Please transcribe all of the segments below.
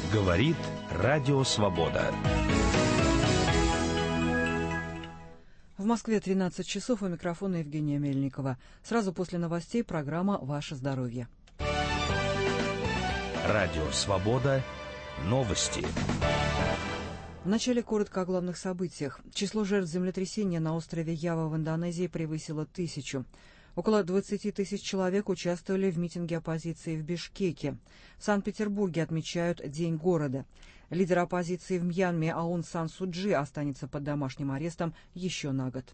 Говорит Радио Свобода. В Москве 13 часов, у микрофона Евгения Мельникова. Сразу после новостей программа «Ваше здоровье». Радио Свобода. Новости. Вначале коротко о главных событиях. Число жертв землетрясения на острове Ява в Индонезии превысило 1000. Около 20 тысяч человек участвовали в митинге оппозиции в Бишкеке. В Санкт-Петербурге отмечают День города. Лидер оппозиции в Мьянме Аун Сан Су Чжи останется под домашним арестом еще на год.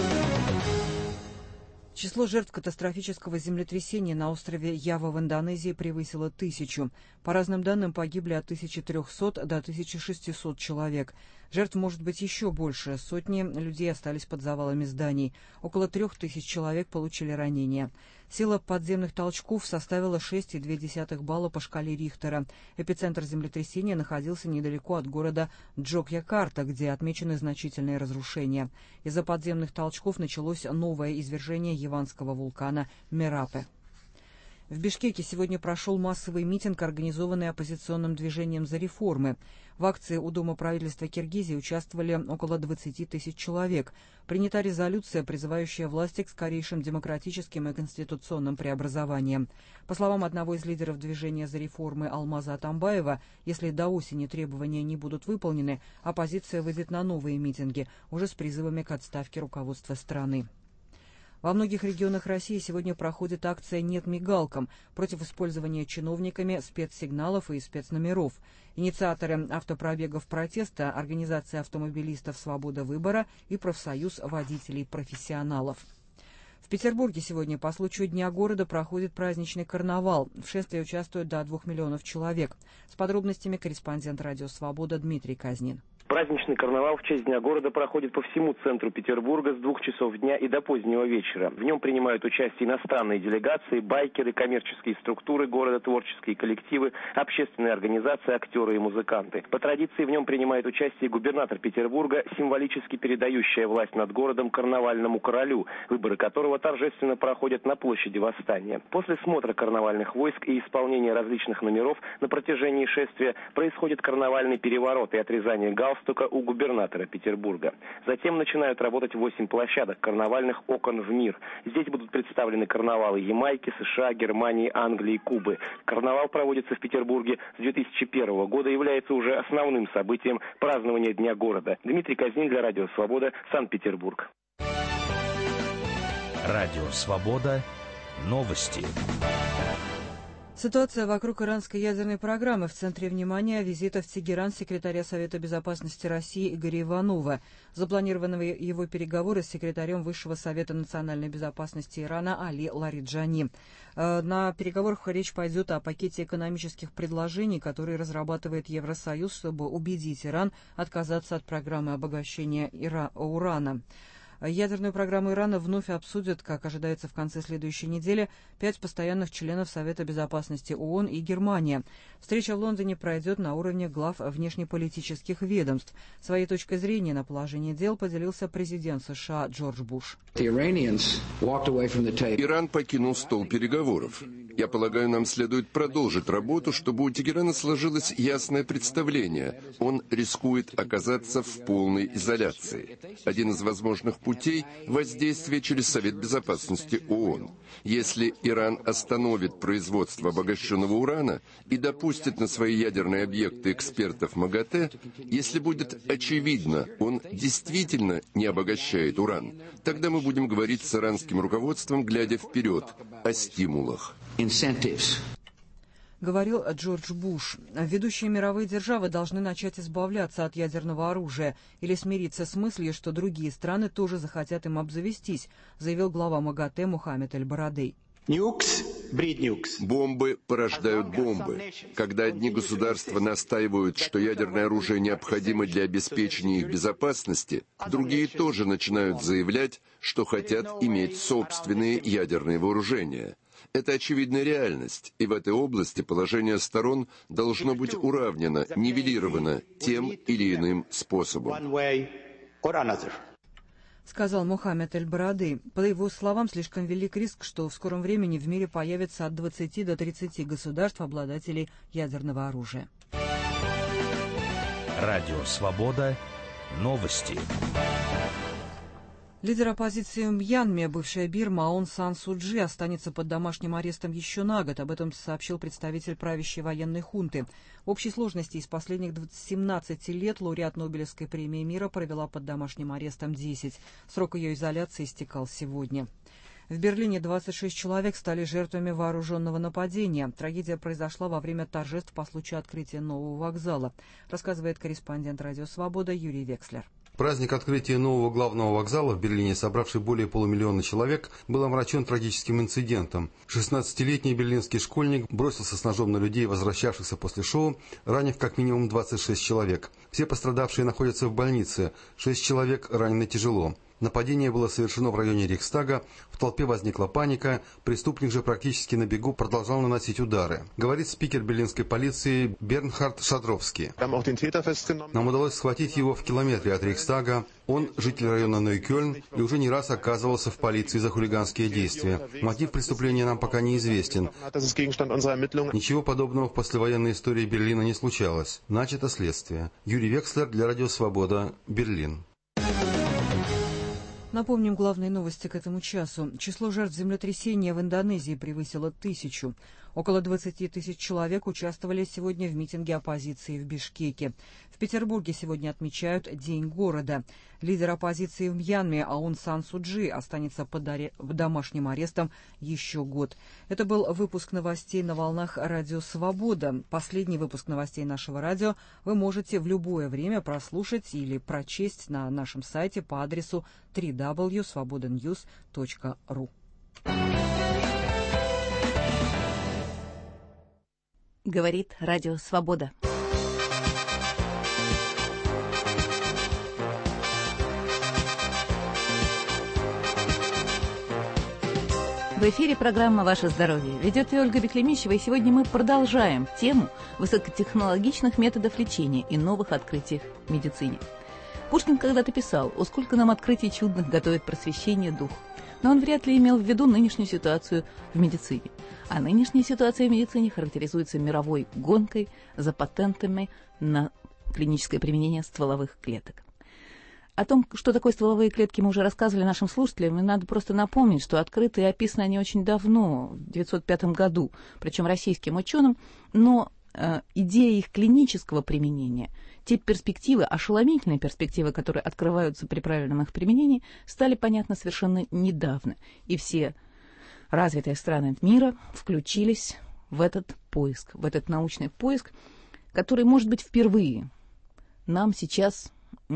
Число жертв катастрофического землетрясения на острове Ява в Индонезии превысило 1000. По разным данным, погибли от 1300 до 1600 человек. Жертв может быть еще больше. Сотни людей остались под завалами зданий. Около 3000 человек получили ранения. Сила подземных толчков составила 6,2 балла по шкале Рихтера. Эпицентр землетрясения находился недалеко от города Джокьякарта, где отмечены значительные разрушения. Из-за подземных толчков началось новое извержение яванского вулкана Мерапе. В Бишкеке сегодня прошел массовый митинг, организованный оппозиционным движением «За реформы». В акции у Дома правительства Киргизии участвовали около 20 тысяч человек. Принята резолюция, призывающая власти к скорейшим демократическим и конституционным преобразованиям. По словам одного из лидеров движения «За реформы» Алмаза Атамбаева, если до осени требования не будут выполнены, оппозиция выйдет на новые митинги, уже с призывами к отставке руководства страны. Во многих регионах России сегодня проходит акция «Нет мигалкам» против использования чиновниками спецсигналов и спецномеров. Инициаторы автопробегов протеста — Организация автомобилистов «Свобода выбора» и профсоюз водителей-профессионалов. В Петербурге сегодня по случаю Дня города проходит праздничный карнавал. В шествии участвуют до 2 миллионов человек. С подробностями корреспондент «Радио Свобода» Дмитрий Казнин. Праздничный карнавал в честь Дня города проходит по всему центру Петербурга с 2 часов дня и до позднего вечера. В нем принимают участие иностранные делегации, байкеры, коммерческие структуры города, творческие коллективы, общественные организации, актеры и музыканты. По традиции в нем принимает участие губернатор Петербурга, символически передающая власть над городом карнавальному королю, выборы которого торжественно проходят на площади Восстания. После смотра карнавальных войск и исполнения различных номеров на протяжении шествия происходит карнавальный переворот и отрезание галстука у губернатора Петербурга. Затем начинают работать 8 площадок карнавальных окон в мир. Здесь будут представлены карнавалы Ямайки, США, Германии, Англии и Кубы. Карнавал проводится в Петербурге с 2001 года и является уже основным событием празднования Дня города. Дмитрий Казнин для Радио Свобода, Санкт-Петербург. Радио Свобода. Новости. Ситуация вокруг иранской ядерной программы в центре внимания визита в Тегеран секретаря Совета безопасности России Игоря Иванова. Запланированы его переговоры с секретарем Высшего совета национальной безопасности Ирана Али Лариджани. На переговорах речь пойдет о пакете экономических предложений, которые разрабатывает Евросоюз, чтобы убедить Иран отказаться от программы обогащения урана. Ядерную программу Ирана вновь обсудят, как ожидается, в конце следующей недели 5 постоянных членов Совета безопасности ООН и Германия. Встреча в Лондоне пройдет на уровне глав внешнеполитических ведомств. Своей точкой зрения на положение дел поделился президент США Джордж Буш. Иран покинул стол переговоров. Я полагаю, нам следует продолжить работу, чтобы у Тегерана сложилось ясное представление. Он рискует оказаться в полной изоляции. Один из возможных путей – воздействие через Совет безопасности ООН. Если Иран остановит производство обогащенного урана и допустит на свои ядерные объекты экспертов МАГАТЭ, если будет очевидно, он действительно не обогащает уран, тогда мы будем говорить с иранским руководством, глядя вперед, о стимулах. Говорил Джордж Буш. Ведущие мировые державы должны начать избавляться от ядерного оружия или смириться с мыслью, что другие страны тоже захотят им обзавестись, заявил глава МАГАТЭ Мухаммед Эль-Барадей. Бомбы порождают бомбы. Когда одни государства настаивают, что ядерное оружие необходимо для обеспечения их безопасности, другие тоже начинают заявлять, что хотят иметь собственные ядерные вооружения. Это очевидная реальность, и в этой области положение сторон должно быть уравнено, нивелировано тем или иным способом. Сказал Мухаммед Эль-Барадей. По его словам, слишком велик риск, что в скором времени в мире появится от 20 до 30 государств-обладателей ядерного оружия. Радио «Свобода». Новости. Лидер оппозиции в Мьянме, бывшая Бирма Аун Сан Су Чжи, останется под домашним арестом еще на год. Об этом сообщил представитель правящей военной хунты. В общей сложности из последних 17 лет лауреат Нобелевской премии мира провела под домашним арестом 10. Срок ее изоляции истекал сегодня. В Берлине 26 человек стали жертвами вооруженного нападения. Трагедия произошла во время торжеств по случаю открытия нового вокзала, рассказывает корреспондент «Радио Свобода» Юрий Векслер. Праздник открытия нового главного вокзала в Берлине, собравший более полумиллиона человек, был омрачен трагическим инцидентом. 16-летний берлинский школьник бросился с ножом на людей, возвращавшихся после шоу, ранив как минимум 26 человек. Все пострадавшие находятся в больнице, 6 человек ранены тяжело. Нападение было совершено в районе Рейхстага, в толпе возникла паника, преступник же практически на бегу продолжал наносить удары. Говорит спикер берлинской полиции Бернхард Шадровский. Нам удалось схватить его в километре от Рейхстага. Он житель района Нойкёльн и уже не раз оказывался в полиции за хулиганские действия. Мотив преступления нам пока неизвестен. Ничего подобного в послевоенной истории Берлина не случалось. Начато следствие. Юрий Векслер для Радио Свобода, Берлин. Напомним главные новости к этому часу. Число жертв землетрясения в Индонезии превысило 1000. Около 20 тысяч человек участвовали сегодня в митинге оппозиции в Бишкеке. В Петербурге сегодня отмечают День города. Лидер оппозиции в Мьянме Аун Сан Су Чжи останется под домашним арестом еще год. Это был выпуск новостей на волнах «Радио Свобода». Последний выпуск новостей нашего радио вы можете в любое время прослушать или прочесть на нашем сайте по адресу www.svobodanews.ru. Говорит Радио Свобода. В эфире программа «Ваше здоровье». Ведет ее Ольга Беклемищева, и сегодня мы продолжаем тему высокотехнологичных методов лечения и новых открытий в медицине. Пушкин когда-то писал: «О, сколько нам открытий чудных готовит просвещение дух». Но он вряд ли имел в виду нынешнюю ситуацию в медицине. А нынешняя ситуация в медицине характеризуется мировой гонкой за патентами на клиническое применение стволовых клеток. О том, что такое стволовые клетки, мы уже рассказывали нашим слушателям, и надо просто напомнить, что открыты и описаны они очень давно, в 1905 году, причем российским ученым, но идея их клинического применения, те перспективы, ошеломительные перспективы, которые открываются при правильном их применении, стали понятны совершенно недавно. И все развитые страны мира включились в этот поиск, в этот научный поиск, который, может быть, впервые нам сейчас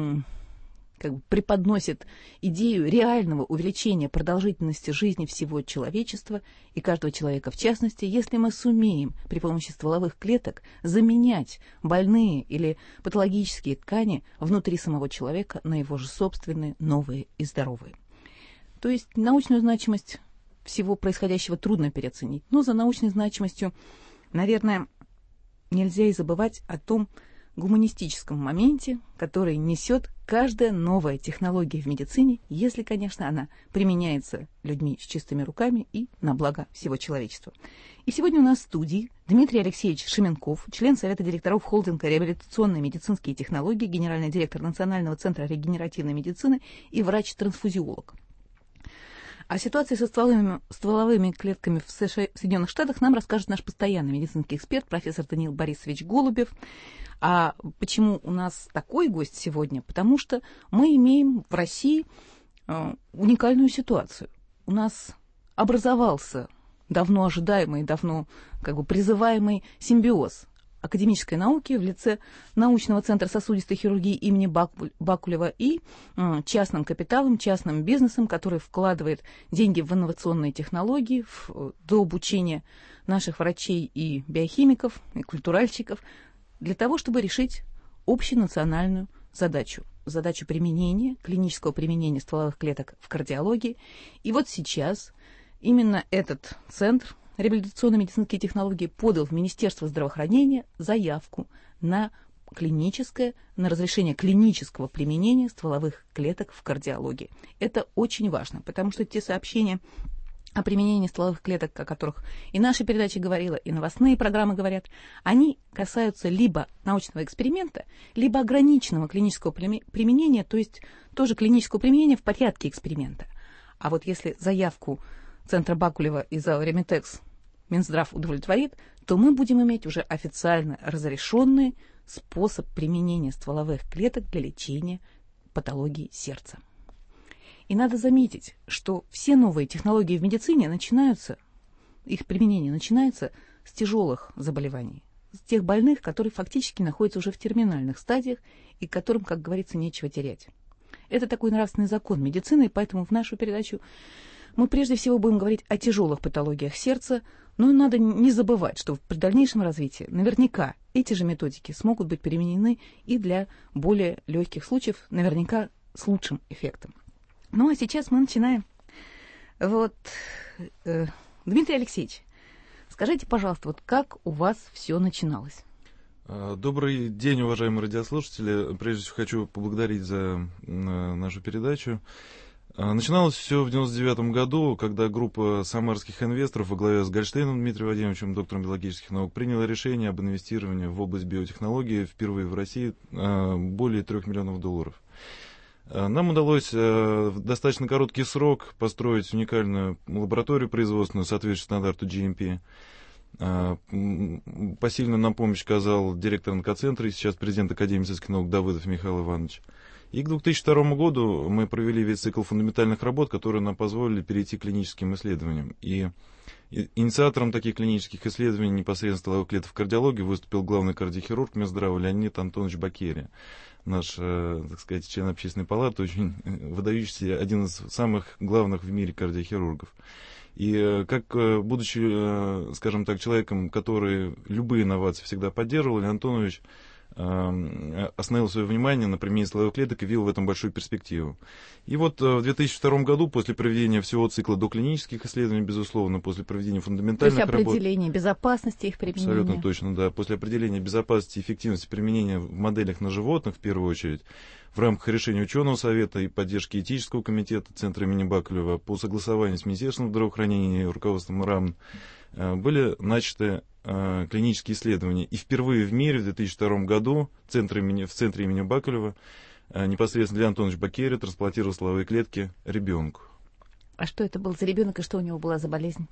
преподносит идею реального увеличения продолжительности жизни всего человечества и каждого человека в частности, если мы сумеем при помощи стволовых клеток заменять больные или патологические ткани внутри самого человека на его же собственные, новые и здоровые. То есть научную значимость всего происходящего трудно переоценить. Но за научной значимостью, наверное, нельзя и забывать о том гуманистическом моменте, который несет каждая новая технология в медицине, если, конечно, она применяется людьми с чистыми руками и на благо всего человечества. И сегодня у нас в студии Дмитрий Алексеевич Шеменков, член Совета директоров холдинга «Реабилитационные медицинские технологии», генеральный директор Национального центра регенеративной медицины и врач-трансфузиолог. О ситуации со стволовыми клетками в Соединенных Штатах нам расскажет наш постоянный медицинский эксперт, профессор Даниил Борисович Голубев. А почему у нас такой гость сегодня? Потому что мы имеем в России уникальную ситуацию. У нас образовался давно ожидаемый, давно призываемый симбиоз академической науки в лице научного центра сосудистой хирургии имени Бакулева и частным капиталом, частным бизнесом, который вкладывает деньги в инновационные технологии, в дообучение наших врачей и биохимиков, и культуральщиков, для того, чтобы решить общенациональную задачу. Задачу применения, клинического применения стволовых клеток в кардиологии. И вот сейчас именно этот центр реабилитационные медицинские технологии подал в Министерство здравоохранения заявку на разрешение клинического применения стволовых клеток в кардиологии. Это очень важно, потому что те сообщения о применении стволовых клеток, о которых и наша передача говорила, и новостные программы говорят, они касаются либо научного эксперимента, либо ограниченного клинического применения, то есть тоже клинического применения в порядке эксперимента. А вот если заявку Центра Бакулева и ЗАО «Ремитекс» Минздрав удовлетворит, то мы будем иметь уже официально разрешенный способ применения стволовых клеток для лечения патологии сердца. И надо заметить, что все новые технологии в медицине их применение начинается с тяжелых заболеваний, с тех больных, которые фактически находятся уже в терминальных стадиях и которым, как говорится, нечего терять. Это такой нравственный закон медицины, и поэтому в нашу передачу мы прежде всего будем говорить о тяжелых патологиях сердца, но надо не забывать, что при дальнейшем развитии наверняка эти же методики смогут быть применены и для более легких случаев, наверняка с лучшим эффектом. Ну, а сейчас мы начинаем. Дмитрий Алексеевич, скажите, пожалуйста, как у вас все начиналось? Добрый день, уважаемые радиослушатели. Прежде всего хочу поблагодарить за нашу передачу. Начиналось все в 1999 году, когда группа самарских инвесторов во главе с Гольштейном Дмитрием Владимировичем, доктором биологических наук, приняла решение об инвестировании в область биотехнологии впервые в России более $3 миллионов. Нам удалось в достаточно короткий срок построить уникальную лабораторию производственную, соответствующую стандарту GMP. Посильно нам помощь оказал директор онкоцентра и сейчас президент Академии медицинских наук Давыдов Михаил Иванович. И к 2002 году мы провели весь цикл фундаментальных работ, которые нам позволили перейти к клиническим исследованиям. И инициатором таких клинических исследований непосредственно стволовых клеток в кардиологии выступил главный кардиохирург Минздрава Леонид Антонович Бакерия, наш, так сказать, член общественной палаты, очень выдающийся, один из самых главных в мире кардиохирургов. И как, будучи, скажем так, человеком, который любые инновации всегда поддерживал, Леонид Антонович остановил свое внимание на применении стволовых клеток и видел в этом большую перспективу. И вот в 2002 году, после проведения всего цикла доклинических исследований, безусловно, после проведения фундаментальных работ... То есть определения безопасности их применения. Абсолютно точно, да. После определения безопасности и эффективности применения в моделях на животных, в первую очередь, в рамках решения ученого совета и поддержки этического комитета Центра имени Бакулева по согласованию с Министерством здравоохранения и руководством РАМ были начаты клинические исследования. И впервые в мире в 2002 году в Центре имени Бакулева непосредственно Леонид Антонович Бакерия трансплантировал стволовые клетки ребенку. А что это был за ребенок и что у него была за болезнь?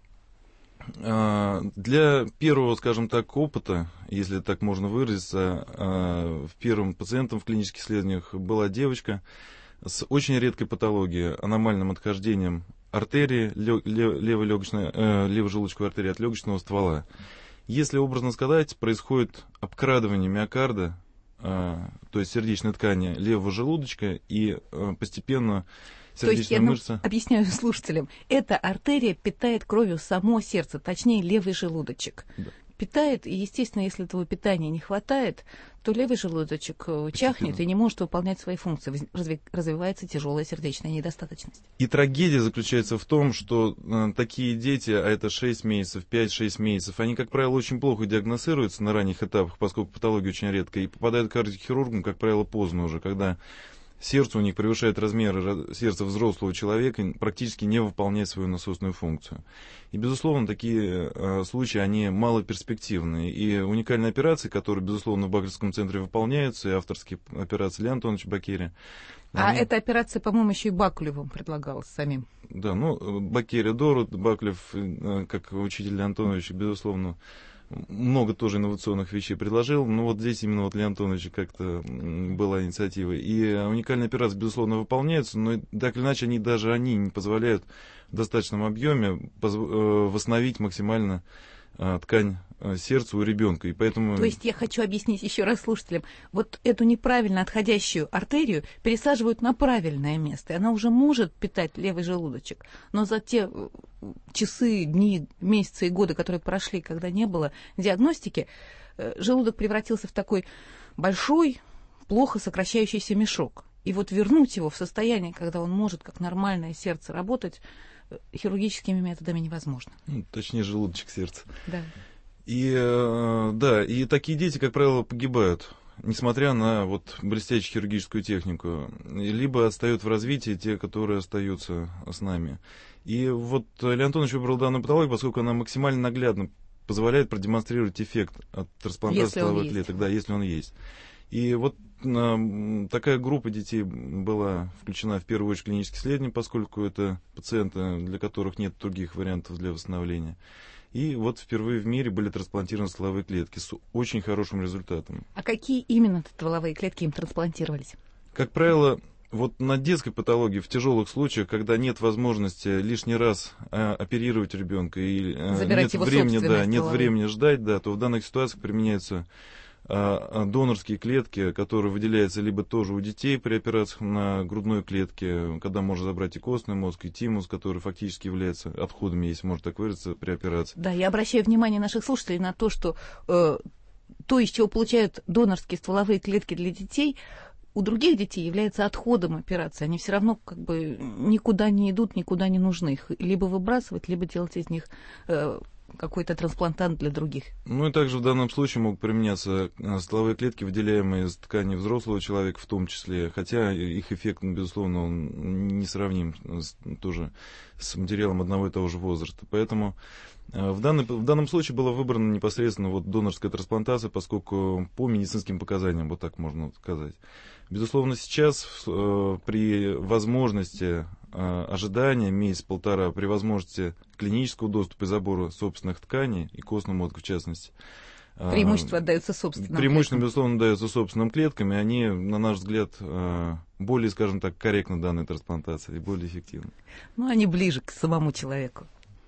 Для первого, скажем так, опыта, если так можно выразиться, первым пациентом в клинических исследованиях была девочка с очень редкой патологией, аномальным отхождением артерии, левой желудочковой артерии от легочного ствола. Если, образно сказать, происходит обкрадывание миокарда, то есть сердечной ткани левого желудочка, и постепенно сердечная мышца... Объясняю слушателям, эта артерия питает кровью само сердце, точнее левый желудочек. Да. Питает, и, естественно, если этого питания не хватает, то левый желудочек чахнет и не может выполнять свои функции. Развивается тяжелая сердечная недостаточность. И трагедия заключается в том, что такие дети, а это 6 месяцев, 5-6 месяцев, они, как правило, очень плохо диагностируются на ранних этапах, поскольку патология очень редкая, и попадают к кардиохирургам, как правило, поздно уже, когда сердце у них превышает размеры сердца взрослого человека, практически не выполняет свою насосную функцию. И, безусловно, такие случаи, они малоперспективные. И уникальные операции, которые, безусловно, в Бакулевском центре выполняются, и авторские операции Леонида Антоновича Бакерия. Эта операция, по-моему, еще и Бакулевым предлагалась самим. Да, Бакерия Дору, Бакулев, как учитель Леонид Антонович, безусловно, много тоже инновационных вещей предложил, но вот здесь именно Леонид Антонович как-то была инициатива. И уникальные операции, безусловно, выполняются, но так или иначе они не позволяют в достаточном объеме восстановить максимально ткань сердца у ребенка. И поэтому... То есть я хочу объяснить еще раз слушателям, вот эту неправильно отходящую артерию пересаживают на правильное место, и она уже может питать левый желудочек, но за те часы, дни, месяцы и годы, которые прошли, когда не было диагностики, желудок превратился в такой большой, плохо сокращающийся мешок. И вот вернуть его в состояние, когда он может, как нормальное сердце, работать, хирургическими методами невозможно. Точнее, желудочек сердца. Да. И такие дети, как правило, погибают. несмотря на вот блестящую хирургическую технику, либо отстают в развитии те, которые остаются с нами. И вот Леонид Антонович выбрал данную патологию, поскольку она максимально наглядно позволяет продемонстрировать эффект от трансплантации стволовых клеток, да, если он есть. И вот такая группа детей была включена в первую очередь в клинические исследования, поскольку это пациенты, для которых нет других вариантов для восстановления. И вот впервые в мире были трансплантированы стволовые клетки с очень хорошим результатом. А какие именно стволовые клетки им трансплантировались? Как правило, вот на детской патологии, в тяжелых случаях, когда нет возможности лишний раз оперировать ребенка и нет времени ждать, да, то в данных ситуациях применяются донорские клетки, которые выделяются либо тоже у детей при операциях на грудной клетке, когда можно забрать и костный мозг, и тимус, который фактически является отходами, если можно так выразиться, при операции. Да, я обращаю внимание наших слушателей на то, что то, из чего получают донорские стволовые клетки для детей, у других детей является отходом операции. Они все равно как бы никуда не идут, никуда не нужны. Их либо выбрасывать, либо делать из них какой-то трансплантант для других. Ну и также в данном случае могут применяться стволовые клетки, выделяемые из ткани взрослого человека в том числе, хотя их эффект, безусловно, он не сравним тоже с материалом одного и того же возраста. Поэтому в данном случае была выбрана непосредственно вот донорская трансплантация, поскольку по медицинским показаниям, вот так можно сказать. Безусловно, сейчас при возможности ожидания месяц-полтора, при возможности клинического доступа и забора собственных тканей и костного мозга в частности, преимущество отдается собственным клеткам, безусловно, даются собственным клеткам, и они, на наш взгляд, более, скажем так, корректны данной трансплантации и более эффективны. Ну, они ближе к самому человеку.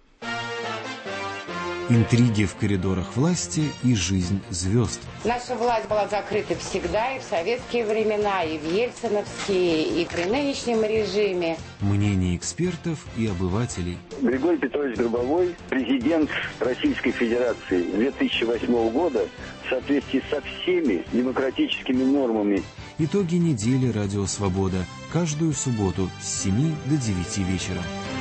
Интриги в коридорах власти и жизнь звезд. Наша власть была закрыта всегда, и в советские времена, и в ельциновские, и при нынешнем режиме. Мнения экспертов и обывателей. Григорий Петрович Гробовой, президент Российской Федерации 2008 года, в соответствии со всеми демократическими нормами. Итоги недели «Радио Свобода». Каждую субботу с 7 до 9 вечера.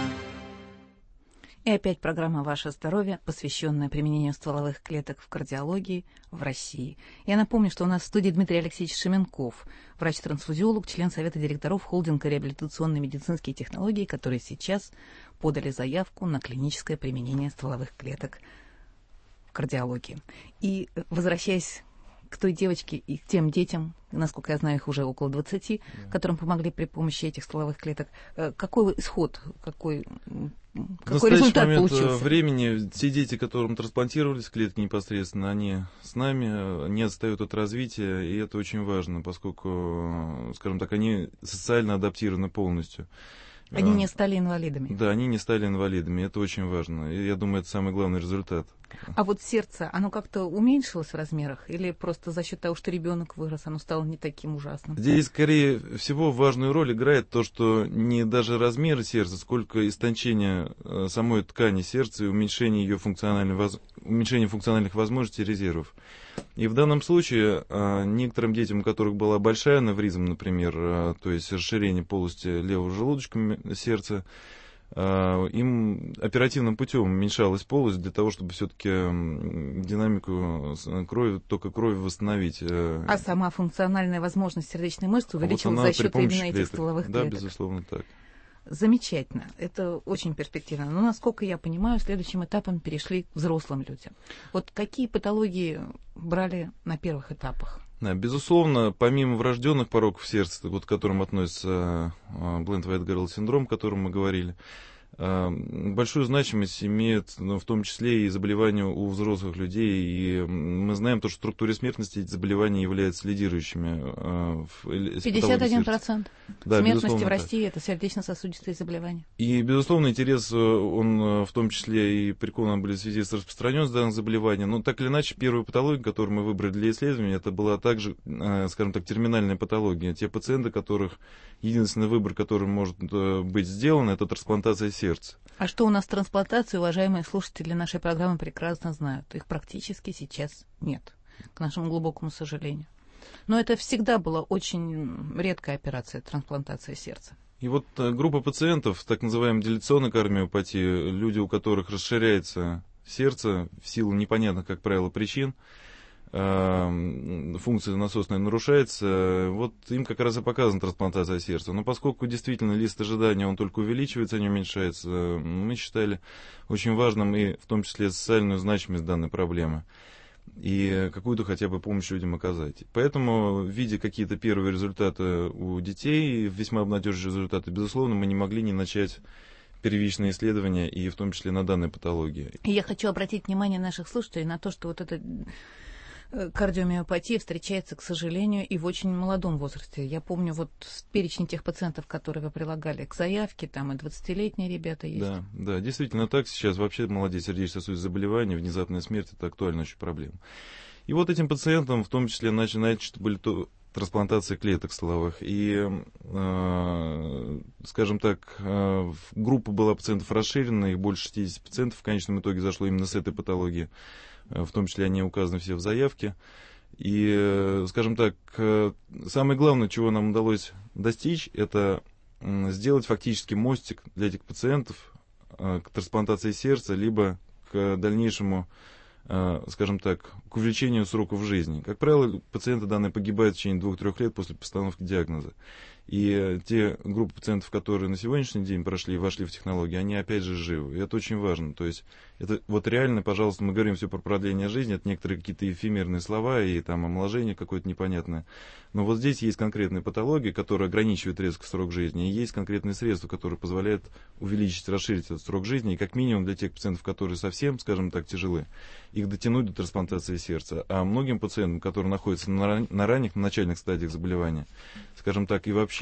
И опять программа «Ваше здоровье», посвященная применению стволовых клеток в кардиологии в России. Я напомню, что у нас в студии Дмитрий Алексеевич Шеменков, врач-трансфузиолог, член Совета директоров холдинга «Реабилитационные медицинские технологии», которые сейчас подали заявку на клиническое применение стволовых клеток в кардиологии. И возвращаясь к той девочке и к тем детям, насколько я знаю, их уже около 20, которым помогли при помощи этих стволовых клеток, какой исход, какой результат получился? В времени все дети, которым трансплантировались клетки непосредственно, они с нами, не отстают от развития, и это очень важно, поскольку, скажем так, они социально адаптированы полностью. Они не стали инвалидами. Да, они не стали инвалидами, это очень важно. И я думаю, это самый главный результат. А вот сердце, оно как-то уменьшилось в размерах? Или просто за счет того, что ребенок вырос, оно стало не таким ужасным? Здесь, скорее всего, важную роль играет то, что не даже размеры сердца, сколько истончение самой ткани сердца и уменьшение ее функциональных возможностей и резервов. И в данном случае некоторым детям, у которых была большая аневризма, например, то есть расширение полости левого желудочка сердца, им оперативным путем уменьшалась полость для того, чтобы все-таки динамику крови, тока крови восстановить. А сама функциональная возможность сердечной мышцы увеличилась за счет именно этих стволовых клеток? Да, безусловно, так. Замечательно. Это очень перспективно. Но, насколько я понимаю, следующим этапом перешли к взрослым людям. Вот какие патологии брали на первых этапах? Да, безусловно, помимо врожденных пороков сердца, вот к которым относится Бленд-Вайт-Гэрл синдром, о котором мы говорили, большую значимость имеет, в том числе и заболевания у взрослых людей. И мы знаем, что в структуре смертности эти заболевания являются лидирующими. 51% да, смертности в России – это сердечно-сосудистые заболевания. И, безусловно, интерес, он в том числе и прикован были в связи с распространенностью данных заболеваний. Но так или иначе, первую патологию, которую мы выбрали для исследования, это была также, скажем так, терминальная патология. Те пациенты, которых единственный выбор, который может быть сделан, это трансплантация сердца. А что у нас с трансплантацией, уважаемые слушатели нашей программы прекрасно знают. Их практически сейчас нет, к нашему глубокому сожалению. Но это всегда была очень редкая операция, трансплантация сердца. И вот группа пациентов, так называемой диляционной кардиомиопатии, люди, у которых расширяется сердце в силу непонятных, как правило, причин, функция насосная нарушается, вот им как раз и показана трансплантация сердца. Но поскольку действительно лист ожидания, он только увеличивается, а не уменьшается, мы считали очень важным и в том числе социальную значимость данной проблемы и какую-то хотя бы помощь людям оказать. Поэтому, видя какие-то первые результаты у детей, весьма обнадеживающие результаты, безусловно, мы не могли не начать первичные исследования, и в том числе на данной патологии. И я хочу обратить внимание наших слушателей на то, что вот эта кардиомиопатия встречается, к сожалению, и в очень молодом возрасте. Я помню вот перечень тех пациентов, которые вы прилагали к заявке, там и 20-летние ребята есть. Да, действительно так. Сейчас вообще молодые сердечно-сосудистые заболевания, внезапная смерть – это актуальная очень проблема. И вот этим пациентам в том числе начали были трансплантации клеток стволовых. И, скажем так, группа была пациентов расширена, их больше 60 пациентов в конечном итоге зашло именно с этой патологией. В том числе они указаны все в заявке. И, скажем так, самое главное, чего нам удалось достичь, это сделать фактически мостик для этих пациентов к трансплантации сердца, либо к дальнейшему, скажем так, к увеличению сроков жизни. Как правило, пациенты данные погибают в течение 2-3 лет после постановки диагноза. И те группы пациентов, которые на сегодняшний день прошли и вошли в технологии, они опять же живы. И это очень важно. То есть это вот реально, пожалуйста, мы говорим все про продление жизни, это некоторые какие-то эфемерные слова и там омоложение какое-то непонятное. Но вот здесь есть конкретные патологии, которые ограничивают резко срок жизни, и есть конкретные средства, которые позволяют увеличить, расширить этот срок жизни, и как минимум для тех пациентов, которые совсем, скажем так, тяжелы, их дотянуть до трансплантации сердца. А многим пациентам, которые находятся на ранних, на начальных стадиях заболевания, скажем так, и вообще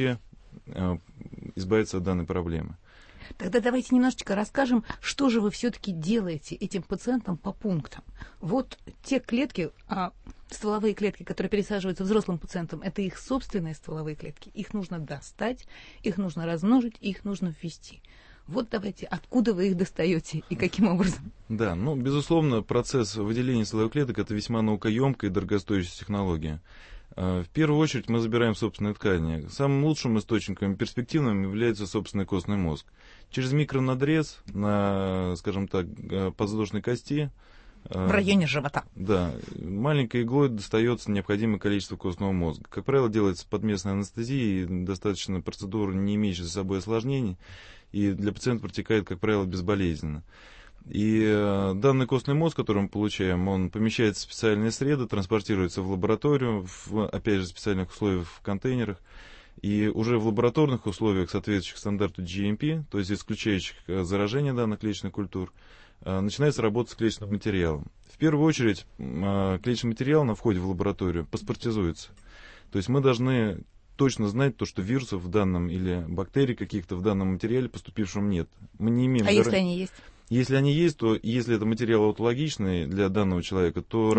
избавиться от данной проблемы. Тогда давайте немножечко расскажем, что же вы все-таки делаете этим пациентам по пунктам. Вот те клетки, стволовые клетки, которые пересаживаются взрослым пациентам, это их собственные стволовые клетки. Их нужно достать, их нужно размножить, их нужно ввести. Вот давайте, откуда вы их достаете и каким образом? Да, безусловно, процесс выделения стволовых клеток – это весьма наукоемкая и дорогостоящая технология. В первую очередь мы забираем собственные ткани. Самым лучшим источником, перспективным является собственный костный мозг. Через микронадрез на, скажем так, подвздошной кости. В районе живота. Да, маленькой иглой достается необходимое количество костного мозга. Как правило, делается под местной анестезией, достаточно процедура, не имеющая за собой осложнений, и для пациента протекает, как правило, безболезненно. И данный костный мозг, который мы получаем, он помещается в специальные среды, транспортируется в лабораторию, опять же, в специальных условиях, в контейнерах. И уже в лабораторных условиях, соответствующих стандарту GMP, то есть исключающих заражение данных клеточных культур, начинается работа с клеточным материалом. В первую очередь, клеточный материал на входе в лабораторию паспортизуется. То есть мы должны точно знать то, что вирусов в данном или бактерий каких-то в данном материале поступившем нет. Мы не имеем если они есть? Если они есть, то если это материал аутологичный для данного человека, то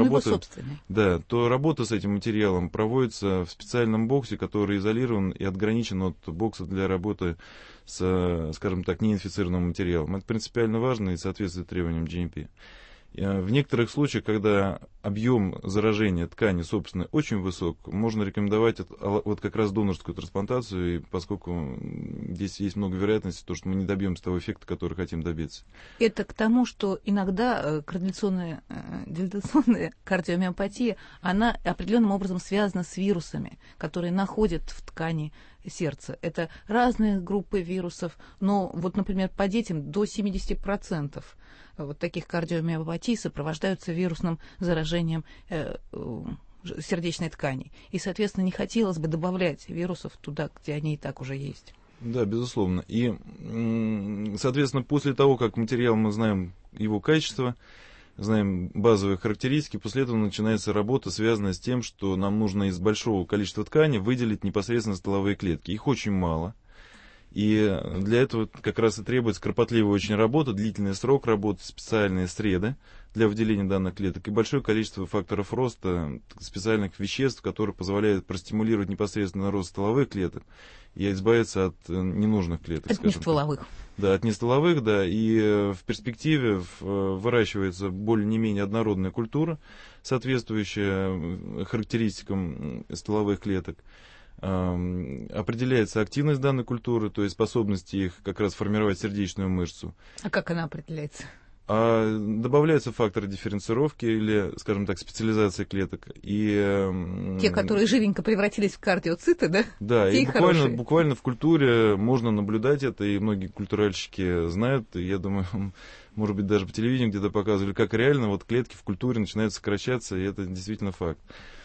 то работа с этим материалом проводится в специальном боксе, который изолирован и отграничен от бокса для работы с, скажем так, неинфицированным материалом. Это принципиально важно и соответствует требованиям GMP. В некоторых случаях, когда объем заражения ткани, собственно, очень высок, можно рекомендовать вот как раз донорскую трансплантацию, и поскольку здесь есть много вероятностей, то, что мы не добьемся того эффекта, который хотим добиться. Это к тому, что иногда координационная кардиомиопатия, она определенным образом связана с вирусами, которые находят в ткани сердца. Это разные группы вирусов, но вот, например, по детям до 70% вот таких кардиомиопатий сопровождаются вирусным заражением сердечной ткани. И, соответственно, не хотелось бы добавлять вирусов туда, где они и так уже есть. Да, безусловно. И, соответственно, после того, как материал мы знаем его качество, знаем базовые характеристики, после этого начинается работа, связанная с тем, что нам нужно из большого количества ткани выделить непосредственно стволовые клетки. Их очень мало. И для этого как раз и требуется кропотливая очень работа, длительный срок работы, специальные среды для выделения данных клеток и большое количество факторов роста, специальных веществ, которые позволяют простимулировать непосредственно рост стволовых клеток и избавиться от ненужных клеток. От нестволовых. Да, от нестволовых, да. И в перспективе выращивается более-не-менее однородная культура, соответствующая характеристикам стволовых клеток. Определяется активность данной культуры, то есть способность их как раз формировать сердечную мышцу. А как она определяется? А добавляются факторы дифференцировки или, скажем так, специализации клеток. И, те, которые живенько превратились в кардиоциты, да? Да, те и буквально в культуре можно наблюдать это, и многие культуральщики знают, и я думаю, может быть, даже по телевидению где-то показывали, как реально вот клетки в культуре начинают сокращаться, и это действительно факт.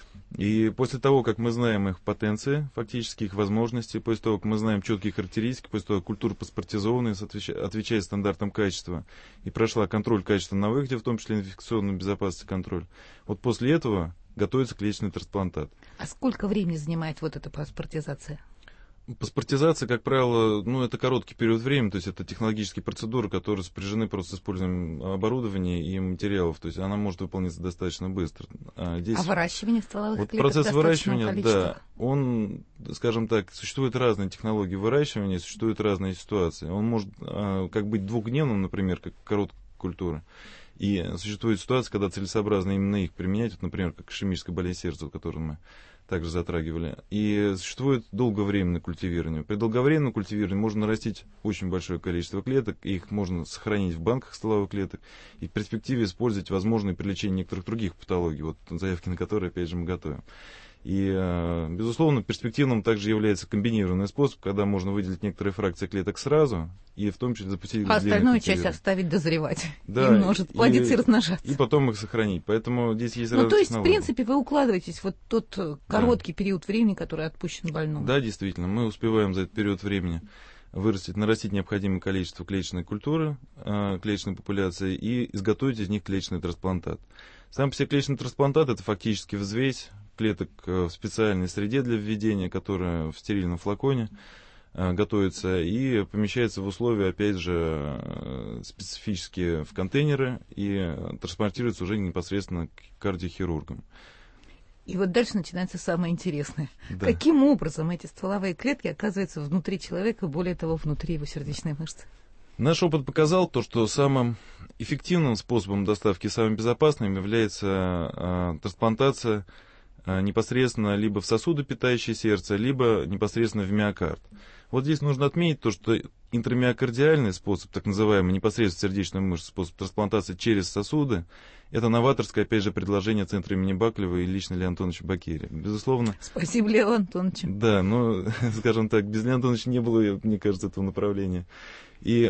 И после того, как мы знаем их потенции, фактически их возможности, после того, как мы знаем четкие характеристики, после того, как культура паспортизованная, отвечает стандартам качества, и прошла контроль качества на выходе, в том числе инфекционную безопасность контроль, вот после этого готовится клеточный трансплантат. А сколько времени занимает вот эта паспортизация? Паспортизация, как правило, это короткий период времени, то есть это технологические процедуры, которые сопряжены просто с использованием оборудования и материалов, то есть она может выполниться достаточно быстро. Здесь выращивание стволовых клеток? Процесс выращивания, да, он, скажем так, существуют разные технологии выращивания, существуют разные ситуации. Он может как быть двухдневным, например, как короткая культура. И существует ситуация, когда целесообразно именно их применять, вот, например, как ишемическая болезнь сердца, которую мы также затрагивали. И существует долговременное культивирование. При долговременном культивировании можно нарастить очень большое количество клеток, и их можно сохранить в банках стволовых клеток, и в перспективе использовать возможные при лечении некоторых других патологий, вот заявки на которые, опять же, мы готовим. И, безусловно, перспективным также является комбинированный способ, когда можно выделить некоторые фракции клеток сразу, и в том числе запустить их в остальную часть оставить дозревать. Да, и может плодиться и размножаться. И потом их сохранить. Поэтому здесь есть разные технологии. В принципе, вы укладываетесь в тот короткий период времени, который отпущен больному. Да, действительно. Мы успеваем за этот период времени нарастить необходимое количество клеточной культуры, клеточной популяции, и изготовить из них клеточный трансплантат. Сам по себе клеточный трансплантат – это фактически взвесь клеток в специальной среде для введения, которая в стерильном флаконе готовится и помещается в условия, опять же, специфические в контейнеры и транспортируется уже непосредственно к кардиохирургам. И вот дальше начинается самое интересное. Да. Каким образом эти стволовые клетки оказываются внутри человека, более того, внутри его сердечной мышцы? Наш опыт показал то, что самым эффективным способом доставки, самым безопасным является трансплантация непосредственно либо в сосуды, питающие сердце, либо непосредственно в миокард. Вот здесь нужно отметить то, что интрамиокардиальный способ, так называемый непосредственно сердечной мышцы, способ трансплантации через сосуды, это новаторское, опять же, предложение Центра имени Баклева и лично Леонида Антоновича Бакерия. Безусловно. Спасибо, Леониду Антоновичу. Да, но, скажем так, без Леонида Антоновича не было, мне кажется, этого направления. И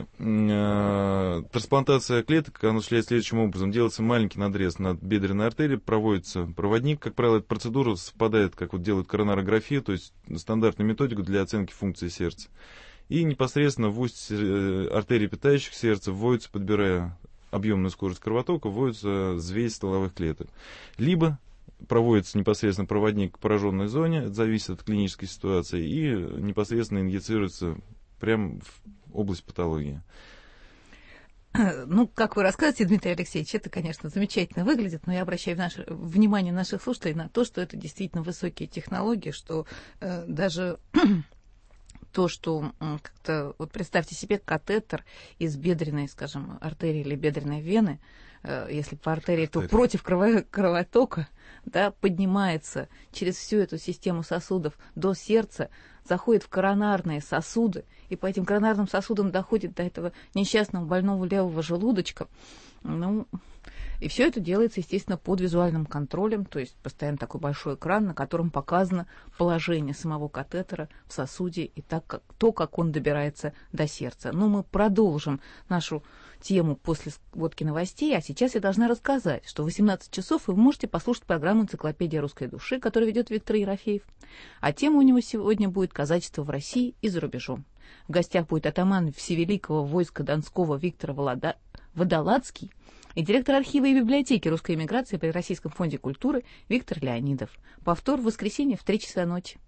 трансплантация клеток, она осуществляется следующим образом. Делается маленький надрез над бедренной артерией, проводится проводник. Как правило, эта процедура совпадает, как вот делают коронарографию, то есть стандартную методику для оценки функции сердца. И непосредственно в устье артерий, питающих сердце, вводится, подбирая объемную скорость кровотока, вводится взвесь стволовых клеток. Либо проводится непосредственно проводник к пораженной зоне, это зависит от клинической ситуации, и непосредственно инъецируется прямо в область патологии. Ну, как вы рассказываете, Дмитрий Алексеевич, это, конечно, замечательно выглядит, но я обращаю внимание наших слушателей на то, что это действительно высокие технологии, что даже то, что как-то, вот представьте себе катетер из бедренной, скажем, артерии или бедренной вены, если по артерии, то против кровотока, да, поднимается через всю эту систему сосудов до сердца, заходит в коронарные сосуды, и по этим коронарным сосудам доходит до этого несчастного больного левого желудочка. Ну, и все это делается, естественно, под визуальным контролем, то есть постоянно такой большой экран, на котором показано положение самого катетера в сосуде и как он добирается до сердца. Но мы продолжим нашу тему после сводки новостей, а сейчас я должна рассказать, что в 18 часов вы можете послушать программу «Энциклопедия русской души», которую ведет Виктор Ерофеев, а тема у него сегодня будет «Казачество в России и за рубежом». В гостях будет атаман Всевеликого войска Донского Виктор Водолацкий и директор архива и библиотеки русской эмиграции при Российском фонде культуры Виктор Леонидов. Повтор в воскресенье в 3 часа ночи.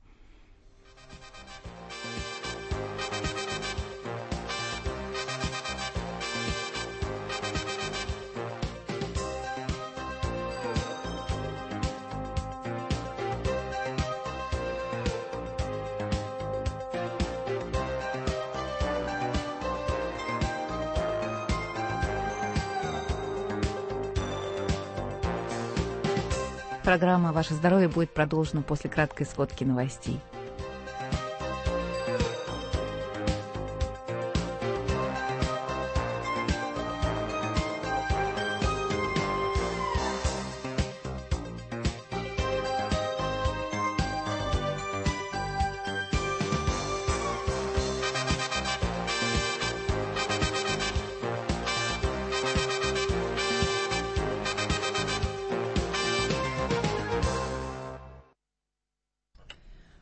Программа «Ваше здоровье» будет продолжена после краткой сводки новостей.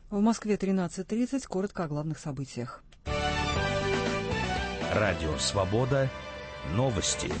В Москве 13:30. Коротко о главных событиях. Радио «Свобода». Новости.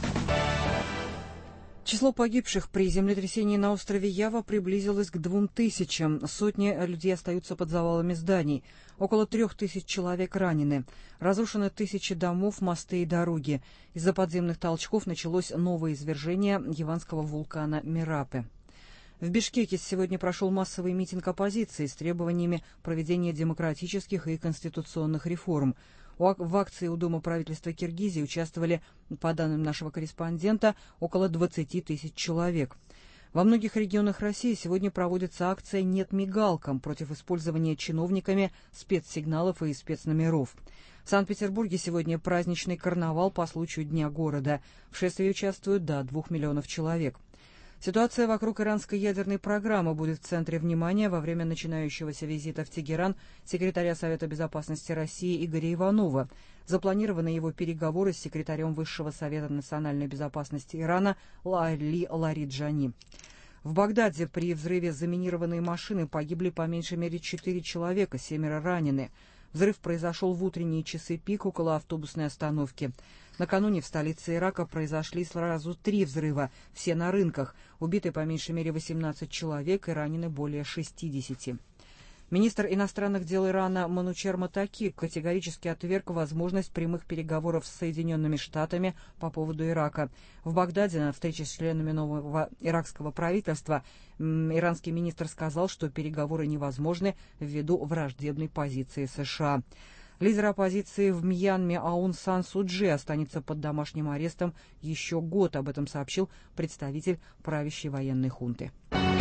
Число погибших при землетрясении на острове Ява приблизилось к 2000. Сотни людей остаются под завалами зданий. Около 3000 человек ранены. Разрушены тысячи домов, мосты и дороги. Из-за подземных толчков началось новое извержение яванского вулкана Мерапе. В Бишкеке сегодня прошел массовый митинг оппозиции с требованиями проведения демократических и конституционных реформ. В акции у Дома правительства Киргизии участвовали, по данным нашего корреспондента, около 20 тысяч человек. Во многих регионах России сегодня проводится акция «Нет мигалкам» против использования чиновниками спецсигналов и спецномеров. В Санкт-Петербурге сегодня праздничный карнавал по случаю Дня города. В шествии участвуют до 2 миллионов человек. Ситуация вокруг иранской ядерной программы будет в центре внимания во время начинающегося визита в Тегеран секретаря Совета безопасности России Игоря Иванова. Запланированы его переговоры с секретарем Высшего Совета национальной безопасности Ирана Али Лариджани. В Багдаде при взрыве заминированной машины погибли по меньшей мере 4 человека, 7 ранены. Взрыв произошел в утренние часы пик около автобусной остановки. Накануне в столице Ирака произошли сразу 3 взрыва, все на рынках. Убиты по меньшей мере 18 человек и ранены более 60. Министр иностранных дел Ирана Манучер Матаки категорически отверг возможность прямых переговоров с Соединенными Штатами по поводу Ирака. В Багдаде на встрече с членами нового иракского правительства иранский министр сказал, что переговоры невозможны ввиду враждебной позиции США. Лидер оппозиции в Мьянме Аун Сан Су Чжи останется под домашним арестом еще год. Об этом сообщил представитель правящей военной хунты.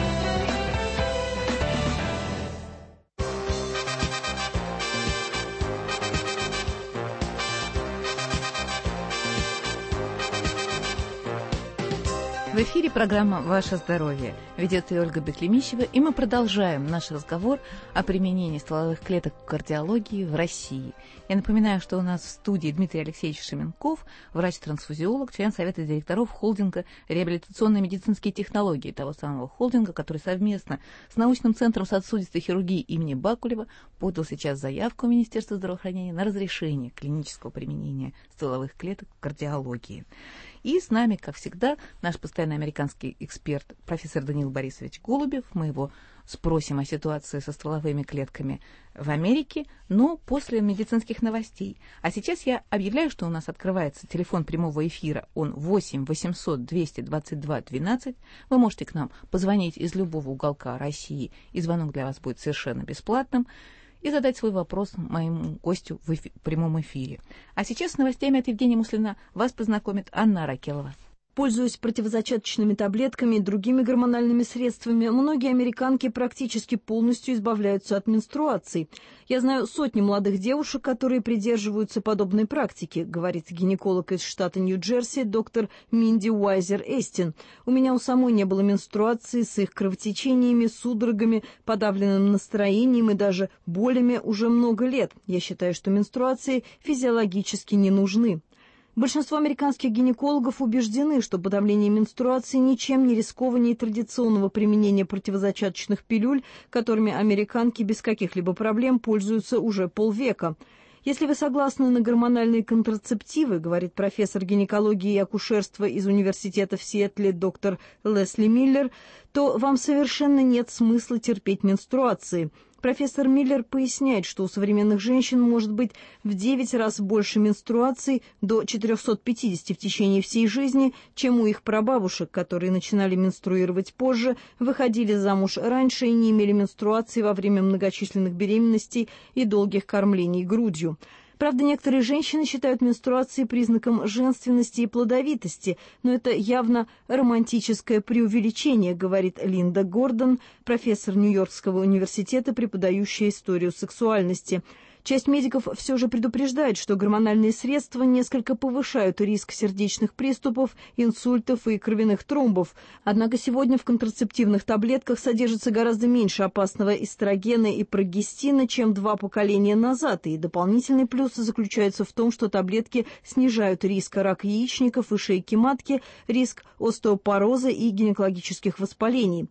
В эфире программа «Ваше здоровье». Ведет ее Ольга Беклемищева, и мы продолжаем наш разговор о применении стволовых клеток в кардиологии в России. Я напоминаю, что у нас в студии Дмитрий Алексеевич Шеменков, врач-трансфузиолог, член Совета директоров холдинга «Реабилитационные медицинские технологии», того самого холдинга, который совместно с научным центром сосудистой хирургии имени Бакулева подал сейчас заявку в Министерство здравоохранения на разрешение клинического применения стволовых клеток в кардиологии. И с нами, как всегда, наш постоянный американский эксперт, профессор Даниил Борисович Голубев. Мы его спросим о ситуации со стволовыми клетками в Америке, но после медицинских новостей. А сейчас я объявляю, что у нас открывается телефон прямого эфира. Он 8 800 222 12. Вы можете к нам позвонить из любого уголка России, и звонок для вас будет совершенно бесплатным, и задать свой вопрос моему гостю в прямом эфире. А сейчас с новостями от Евгения Муслина вас познакомит Анна Аракелова. Пользуясь противозачаточными таблетками и другими гормональными средствами, многие американки практически полностью избавляются от менструаций. Я знаю сотни молодых девушек, которые придерживаются подобной практики, говорит гинеколог из штата Нью-Джерси доктор Минди Уайзер-Эстин. У меня у самой не было менструации с их кровотечениями, судорогами, подавленным настроением и даже болями уже много лет. Я считаю, что менструации физиологически не нужны. Большинство американских гинекологов убеждены, что подавление менструации ничем не рискованнее традиционного применения противозачаточных пилюль, которыми американки без каких-либо проблем пользуются уже полвека. Если вы согласны на гормональные контрацептивы, говорит профессор гинекологии и акушерства из университета в Сиэтле доктор Лесли Миллер, то вам совершенно нет смысла терпеть менструации. Профессор Миллер поясняет, что у современных женщин может быть в 9 раз больше менструаций, до 450 в течение всей жизни, чем у их прабабушек, которые начинали менструировать позже, выходили замуж раньше и не имели менструации во время многочисленных беременностей и долгих кормлений грудью. Правда, некоторые женщины считают менструации признаком женственности и плодовитости, но это явно романтическое преувеличение, говорит Линда Гордон, профессор Нью-Йоркского университета, преподающая историю сексуальности. Часть медиков все же предупреждает, что гормональные средства несколько повышают риск сердечных приступов, инсультов и кровяных тромбов. Однако сегодня в контрацептивных таблетках содержится гораздо меньше опасного эстрогена и прогестина, чем 2 поколения назад, и дополнительный плюс заключается в том, что таблетки снижают риск рака яичников и шейки матки, риск остеопороза и гинекологических воспалений.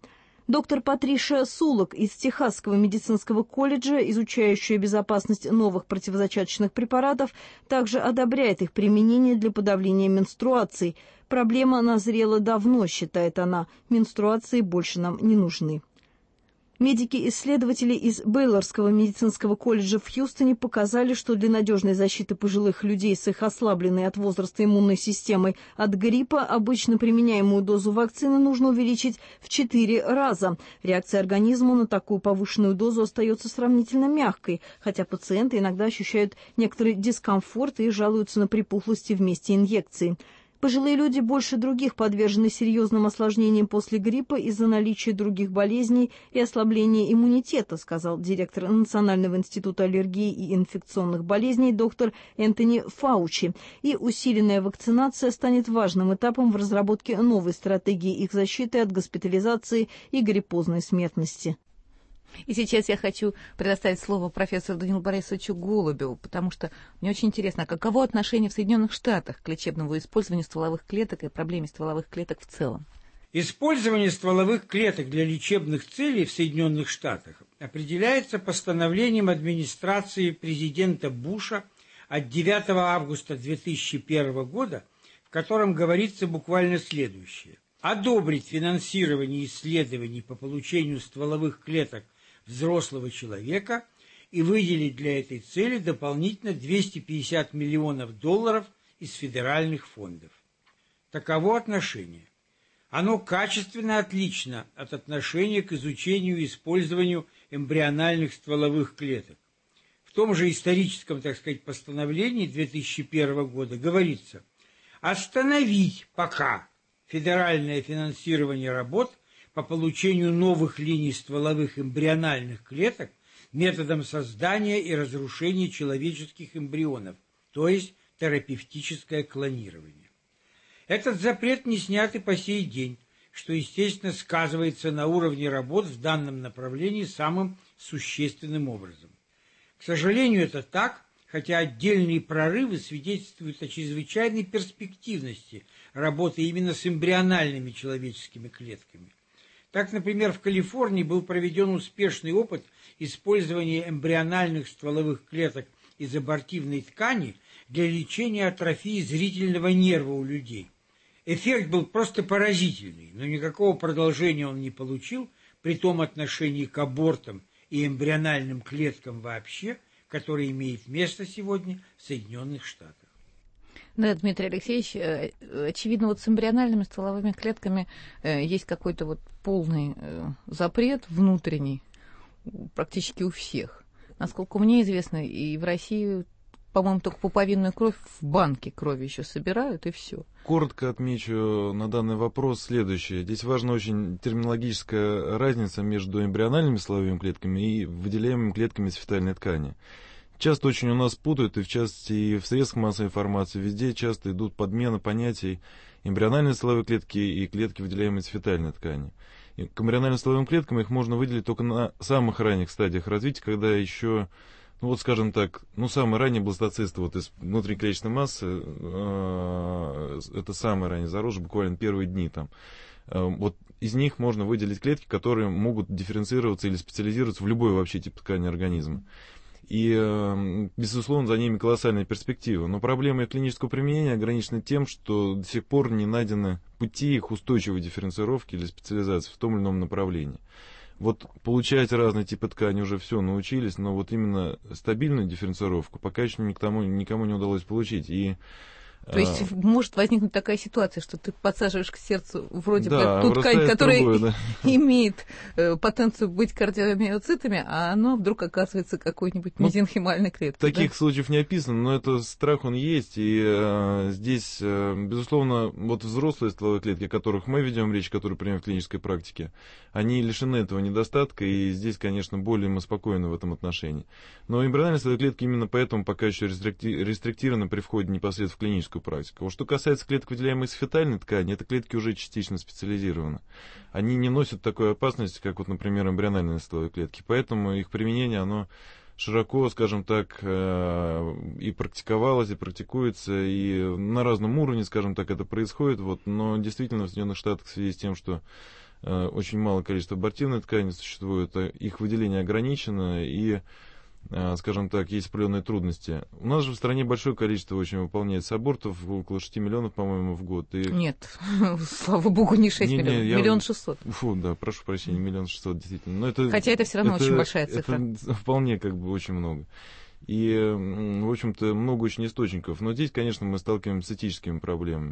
Доктор Патриша Сулок из Техасского медицинского колледжа, изучающая безопасность новых противозачаточных препаратов, также одобряет их применение для подавления менструаций. Проблема назрела давно, считает она. Менструации больше нам не нужны. Медики-исследователи из Бейлорского медицинского колледжа в Хьюстоне показали, что для надежной защиты пожилых людей с их ослабленной от возраста иммунной системой от гриппа обычно применяемую дозу вакцины нужно увеличить в 4 раза. Реакция организма на такую повышенную дозу остается сравнительно мягкой, хотя пациенты иногда ощущают некоторый дискомфорт и жалуются на припухлости в месте инъекции. Пожилые люди больше других подвержены серьезным осложнениям после гриппа из-за наличия других болезней и ослабления иммунитета, сказал директор Национального института аллергии и инфекционных болезней доктор Энтони Фаучи. И усиленная вакцинация станет важным этапом в разработке новой стратегии их защиты от госпитализации и гриппозной смертности. И сейчас я хочу предоставить слово профессору Данилу Борисовичу Голубеву, потому что мне очень интересно, каково отношение в Соединенных Штатах к лечебному использованию стволовых клеток и проблеме стволовых клеток в целом. Использование стволовых клеток для лечебных целей в Соединенных Штатах определяется постановлением администрации президента Буша от 9 августа 2001 года, в котором говорится буквально следующее. Одобрить финансирование исследований по получению стволовых клеток взрослого человека и выделить для этой цели дополнительно $250 миллионов из федеральных фондов. Таково отношение. Оно качественно отлично от отношения к изучению и использованию эмбриональных стволовых клеток. В том же историческом, так сказать, постановлении 2001 года говорится: остановить пока федеральное финансирование работ по получению новых линий стволовых эмбриональных клеток методом создания и разрушения человеческих эмбрионов, то есть терапевтическое клонирование. Этот запрет не снят и по сей день, что, естественно, сказывается на уровне работ в данном направлении самым существенным образом. К сожалению, это так, хотя отдельные прорывы свидетельствуют о чрезвычайной перспективности работы именно с эмбриональными человеческими клетками. Так, например, в Калифорнии был проведен успешный опыт использования эмбриональных стволовых клеток из абортивной ткани для лечения атрофии зрительного нерва у людей. Эффект был просто поразительный, но никакого продолжения он не получил при том отношении к абортам и эмбриональным клеткам вообще, которое имеет место сегодня в Соединенных Штатах. Да, Дмитрий Алексеевич, очевидно, вот с эмбриональными стволовыми клетками есть какой-то вот полный запрет внутренний практически у всех. Насколько мне известно, и в России, по-моему, только пуповинную кровь в банке крови еще собирают, и все. Коротко отмечу на данный вопрос следующее. Здесь важна очень терминологическая разница между эмбриональными стволовыми клетками и выделяемыми клетками из фетальной ткани. Часто очень у нас путают, и в частности и в средствах массовой информации, везде часто идут подмены понятий эмбриональные стволовые клетки и клетки, выделяемые из фетальной ткани. И к эмбриональным стволовым клеткам их можно выделить только на самых ранних стадиях развития, когда еще, ну вот скажем так, самое раннее бластоцисты вот из внутриклеточной массы, это самое раннее зародыш, буквально первые дни там. Вот из них можно выделить клетки, которые могут дифференцироваться или специализироваться в любой вообще тип ткани организма. И, безусловно, за ними колоссальная перспектива. Но проблема их клинического применения ограничена тем, что до сих пор не найдены пути их устойчивой дифференцировки или специализации в том или ином направлении. Вот получать разные типы ткани уже все научились, но вот именно стабильную дифференцировку пока еще никому не удалось получить. То есть может возникнуть такая ситуация, что ты подсаживаешь к сердцу вроде бы ту ткань, которая имеет потенцию быть кардиомиоцитами, а оно вдруг оказывается какой-нибудь мезенхимальной клеткой. Таких случаев не описано, но это страх он есть. И здесь, безусловно, вот взрослые стволовые клетки, о которых мы ведем речь, которые применяем в клинической практике, они лишены этого недостатка, и здесь, конечно, более мы спокойны в этом отношении. Но эмбриональные стволовые клетки именно поэтому пока еще рестриктированы при входе непосредственно в клиническую практику. Вот что касается клеток, выделяемых из фетальной ткани, это клетки уже частично специализированы. Они не носят такой опасности, как, вот, например, эмбриональные стволовые клетки. Поэтому их применение, оно широко, скажем так, и практиковалось, и практикуется, и на разном уровне, скажем так, это происходит. Вот. Но действительно в Соединенных Штатах в связи с тем, что очень малое количество абортивной ткани существует, их выделение ограничено и, скажем так, есть определенные трудности. У нас же в стране большое количество очень выполняется абортов, около 6 миллионов, по-моему, в год. И... Нет, слава богу, не 6 миллионов, 1 600 000. Фу, да, прошу прощения, 1 600 000, действительно. Но это, хотя это все равно очень большая цифра. Это вполне как бы очень много. И, в общем-то, много очень источников. Но здесь, конечно, мы сталкиваемся с этическими проблемами.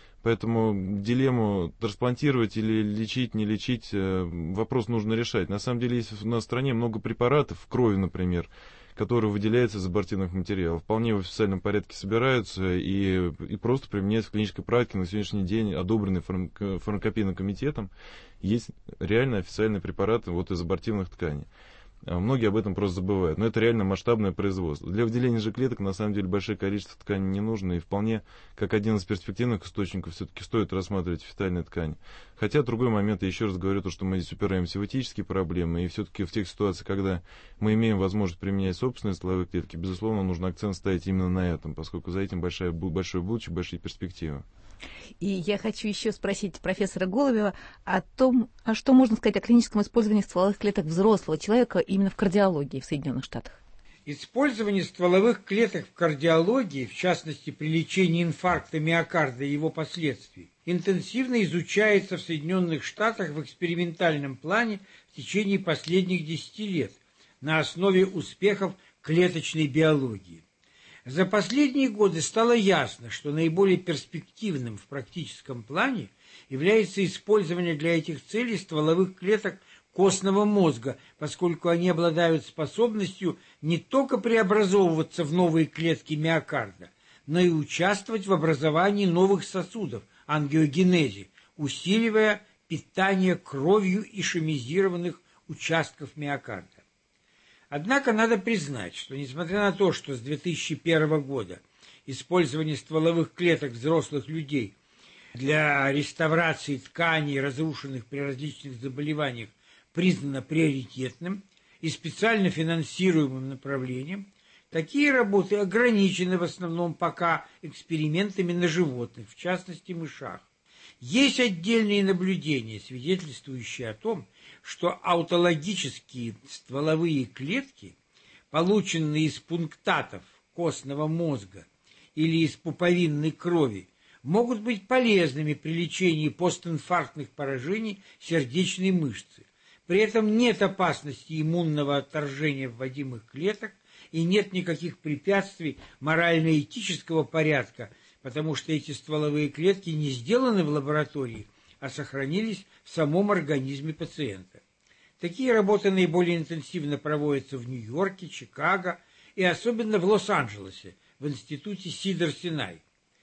Поэтому дилемму трансплантировать или лечить, не лечить, вопрос нужно решать. На самом деле, есть у нас в стране много препаратов, в крови, например, которые выделяются из абортивных материалов. Вполне в официальном порядке собираются и просто применяются в клинической практике. На сегодняшний день одобрены фармакопейным комитетом. Есть реально официальные препараты вот из абортивных тканей. Многие об этом просто забывают. Но это реально масштабное производство. Для выделения же клеток, на самом деле, большое количество тканей не нужно. И вполне, как один из перспективных источников, все-таки стоит рассматривать фетальные ткани. Хотя, другой момент, я еще раз говорю, то, что мы здесь упираемся в этические проблемы. И все-таки в тех ситуациях, когда мы имеем возможность применять собственные стволовые клетки, безусловно, нужно акцент ставить именно на этом, поскольку за этим большое будущее, большие перспективы. И я хочу еще спросить профессора Голубева о том, а что можно сказать о клиническом использовании стволовых клеток взрослого человека именно в кардиологии в Соединенных Штатах. Использование стволовых клеток в кардиологии, в частности при лечении инфаркта миокарда и его последствий, интенсивно изучается в Соединенных Штатах в экспериментальном плане в течение последних 10 лет на основе успехов клеточной биологии. За последние годы стало ясно, что наиболее перспективным в практическом плане является использование для этих целей стволовых клеток костного мозга, поскольку они обладают способностью не только преобразовываться в новые клетки миокарда, но и участвовать в образовании новых сосудов, ангиогенезе, усиливая питание кровью ишемизированных участков миокарда. Однако надо признать, что несмотря на то, что с 2001 года использование стволовых клеток взрослых людей для реставрации тканей, разрушенных при различных заболеваниях, признано приоритетным и специально финансируемым направлением, такие работы ограничены в основном пока экспериментами на животных, в частности мышах. Есть отдельные наблюдения, свидетельствующие о том, что аутологические стволовые клетки, полученные из пунктатов костного мозга или из пуповинной крови, могут быть полезными при лечении постинфарктных поражений сердечной мышцы. При этом нет опасности иммунного отторжения вводимых клеток и нет никаких препятствий морально-этического порядка, потому что эти стволовые клетки не сделаны в лаборатории, а сохранились в самом организме пациента. Такие работы наиболее интенсивно проводятся в Нью-Йорке, Чикаго и особенно в Лос-Анджелесе, в институте Сидер-Синай.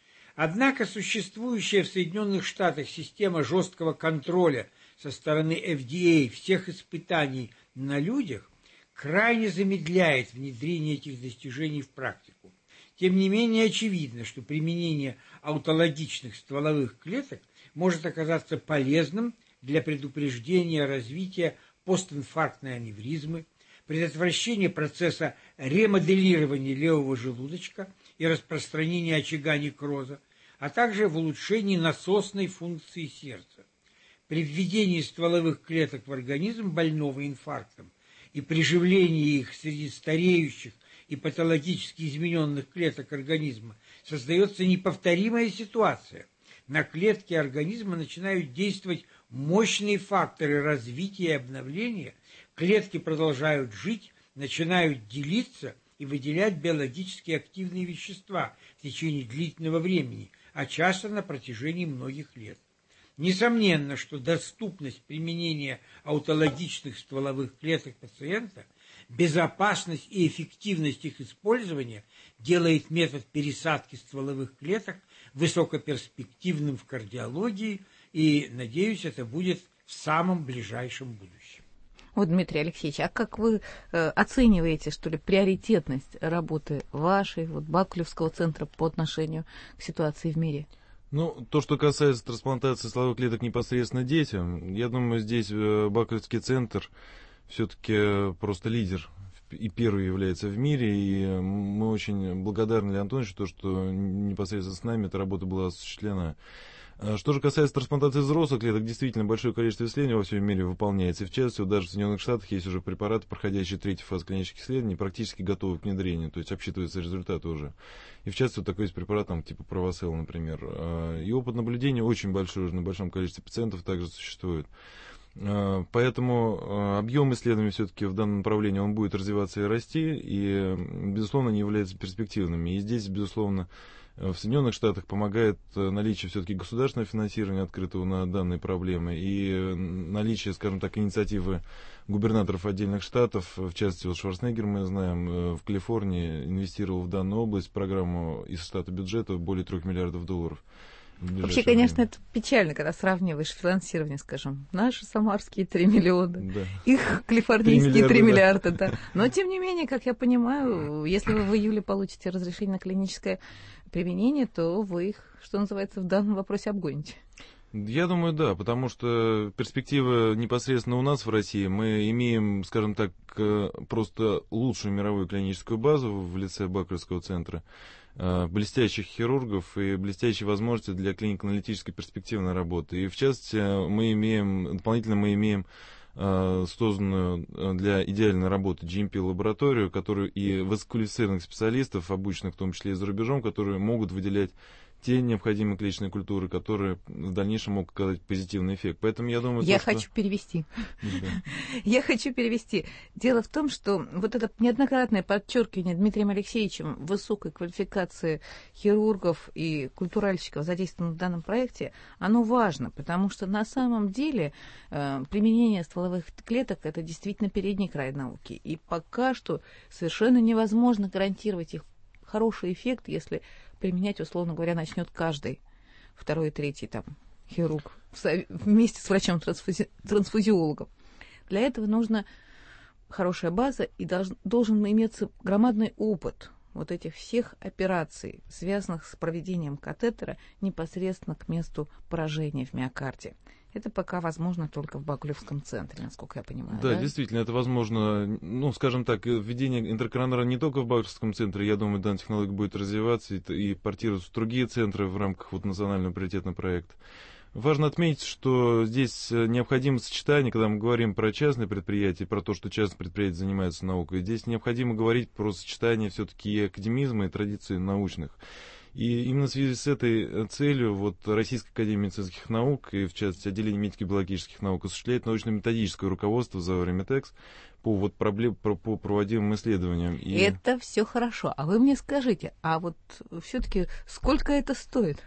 Однако существующая в Соединенных Штатах система жесткого контроля со стороны FDA всех испытаний на людях крайне замедляет внедрение этих достижений в практику. Тем не менее очевидно, что применение аутологичных стволовых клеток может оказаться полезным для предупреждения развития постинфарктной аневризмы, предотвращения процесса ремоделирования левого желудочка и распространения очага некроза, а также в улучшении насосной функции сердца. При введении стволовых клеток в организм больного инфарктом и приживлении их среди стареющих и патологически измененных клеток организма создается неповторимая ситуация. На клетки организма начинают действовать мощные факторы развития и обновления, клетки продолжают жить, начинают делиться и выделять биологически активные вещества в течение длительного времени, а часто на протяжении многих лет. Несомненно, что доступность применения аутологичных стволовых клеток пациента, безопасность и эффективность их использования делает метод пересадки стволовых клеток высокоперспективным в кардиологии, и, надеюсь, это будет в самом ближайшем будущем. Вот, Дмитрий Алексеевич, а как вы оцениваете, что ли, приоритетность работы вашей, вот, Бакулевского центра по отношению к ситуации в мире? Ну, то, что касается трансплантации стволовых клеток непосредственно детям, я думаю, здесь Бакулевский центр все-таки просто лидер и первый является в мире, и мы очень благодарны Леону Антоновичу, то, что непосредственно с нами эта работа была осуществлена. Что же касается трансплантации взрослых клеток, действительно большое количество исследований во всем мире выполняется. И в частности, даже в Соединенных Штатах есть уже препараты, проходящие третью фазу клинических исследований, практически готовы к внедрению, то есть обсчитываются результаты уже. И в частности, вот такой есть препарат, там, типа Провосел, например. И опыт наблюдения очень большой, уже на большом количестве пациентов также существует. Поэтому объем исследований все-таки в данном направлении он будет развиваться и расти, и, безусловно, они являются перспективными. И здесь, безусловно, в Соединенных Штатах помогает наличие все-таки государственного финансирования открытого на данные проблемы и наличие, скажем так, инициативы губернаторов отдельных штатов. В частности, вот Шварценеггер, мы знаем, в Калифорнии инвестировал в данную область в программу из штата бюджета более $3 миллиардов. Вообще, конечно, это печально, когда сравниваешь финансирование, скажем, наши самарские 3 миллиона, да. Их калифорнийские 3 миллиарда, да. Но, тем не менее, как я понимаю, если вы в июле получите разрешение на клиническое применение, то вы их, что называется, в данном вопросе обгоните. Я думаю, да, потому что перспектива непосредственно у нас в России. Мы имеем, скажем так, просто лучшую мировую клиническую базу в лице Бакревского центра, блестящих хирургов и блестящие возможности для клинико-аналитической перспективной работы. И в частности, мы имеем созданную для идеальной работы GMP-лабораторию, которую и высококвалифицированных специалистов, обученных в том числе и за рубежом, которые могут выделять те необходимые клеточные культуры, которые в дальнейшем могут оказать позитивный эффект. Поэтому я думаю... Я хочу перевести. Я хочу перевести. Дело в том, что вот это неоднократное подчеркивание Дмитрием Алексеевичем высокой квалификации хирургов и культуральщиков, задействованных в данном проекте, оно важно, потому что на самом деле применение стволовых клеток – это действительно передний край науки. И пока что совершенно невозможно гарантировать их хороший эффект, если применять, условно говоря, начнет каждый второй и третий там хирург вместе с врачом-трансфузиологом. Для этого нужна хорошая база и должен иметься громадный опыт вот этих всех операций, связанных с проведением катетера непосредственно к месту поражения в миокарде. Это пока возможно только в Бакулевском центре, насколько я понимаю. Да, действительно, это возможно, ну, скажем так, введение интеркоронара не только в Бакулевском центре. Я думаю, данная технология будет развиваться и портироваться в другие центры в рамках вот национального приоритетного проекта. Важно отметить, что здесь необходимо сочетание, когда мы говорим про частные предприятия, про то, что частные предприятия занимаются наукой, здесь необходимо говорить про сочетание все-таки и академизма, и традиций научных. И именно в связи с этой целью вот Российская академия медицинских наук и, в частности, отделение медико-биологических наук осуществляет научно-методическое руководство ЗАО «Ремитекс» по проводимым исследованиям. И... Это все хорошо. А вы мне скажите, а вот все-таки сколько это стоит?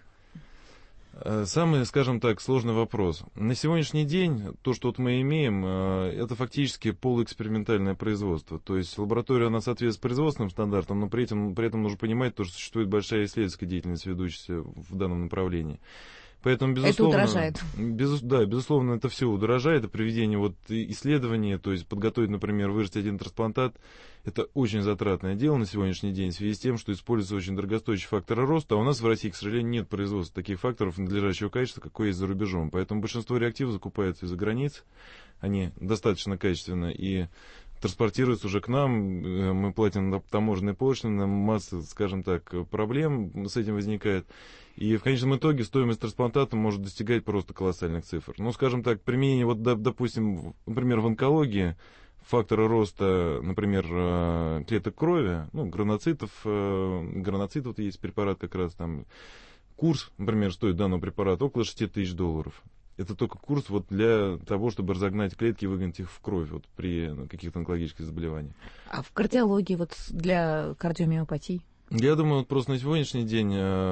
Самый, скажем так, сложный вопрос. На сегодняшний день то, что вот мы имеем, это фактически полуэкспериментальное производство. То есть лаборатория, она соответствует производственным стандартам, но при этом нужно понимать, что существует большая исследовательская деятельность, ведущаяся в данном направлении. Поэтому, безусловно, это удорожает. Да, безусловно, это все удорожает. И проведение вот исследований, то есть подготовить, например, вырастить один трансплантат, это очень затратное дело на сегодняшний день в связи с тем, что используются очень дорогостоящие факторы роста, а у нас в России, к сожалению, нет производства таких факторов надлежащего качества, какое есть за рубежом. Поэтому большинство реактивов закупается из-за границ, они достаточно качественно и транспортируются уже к нам, мы платим таможенные пошлины, масса, скажем так, проблем с этим возникает. И в конечном итоге стоимость трансплантата может достигать просто колоссальных цифр. Ну, скажем так, применение, вот, допустим, например, в онкологии, факторы роста, например, клеток крови, ну, граноцитов есть препарат как раз там, курс, например, стоит данного препарата около $6000. Это только курс вот для того, чтобы разогнать клетки и выгнать их в кровь вот, при каких-то онкологических заболеваниях. А в кардиологии, вот для кардиомиопатии? Я думаю, вот просто на сегодняшний день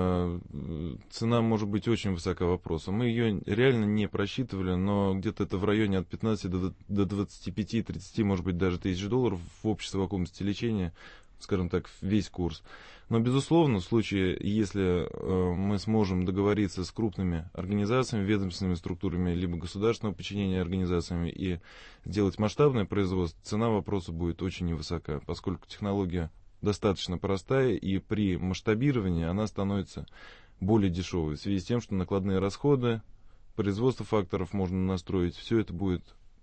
цена может быть очень высока вопроса. Мы ее реально не просчитывали, но где-то это в районе от 15 до 25-30, может быть, даже $1000 в общей совокупности лечения, скажем так, весь курс. Но, безусловно, в случае, если мы сможем договориться с крупными организациями, ведомственными структурами, либо государственного подчинения организациями и сделать масштабное производство, цена вопроса будет очень невысока, поскольку технология достаточно простая, и при масштабировании она становится более дешевой, в связи с тем, что накладные расходы, производство факторов можно настроить, все это будет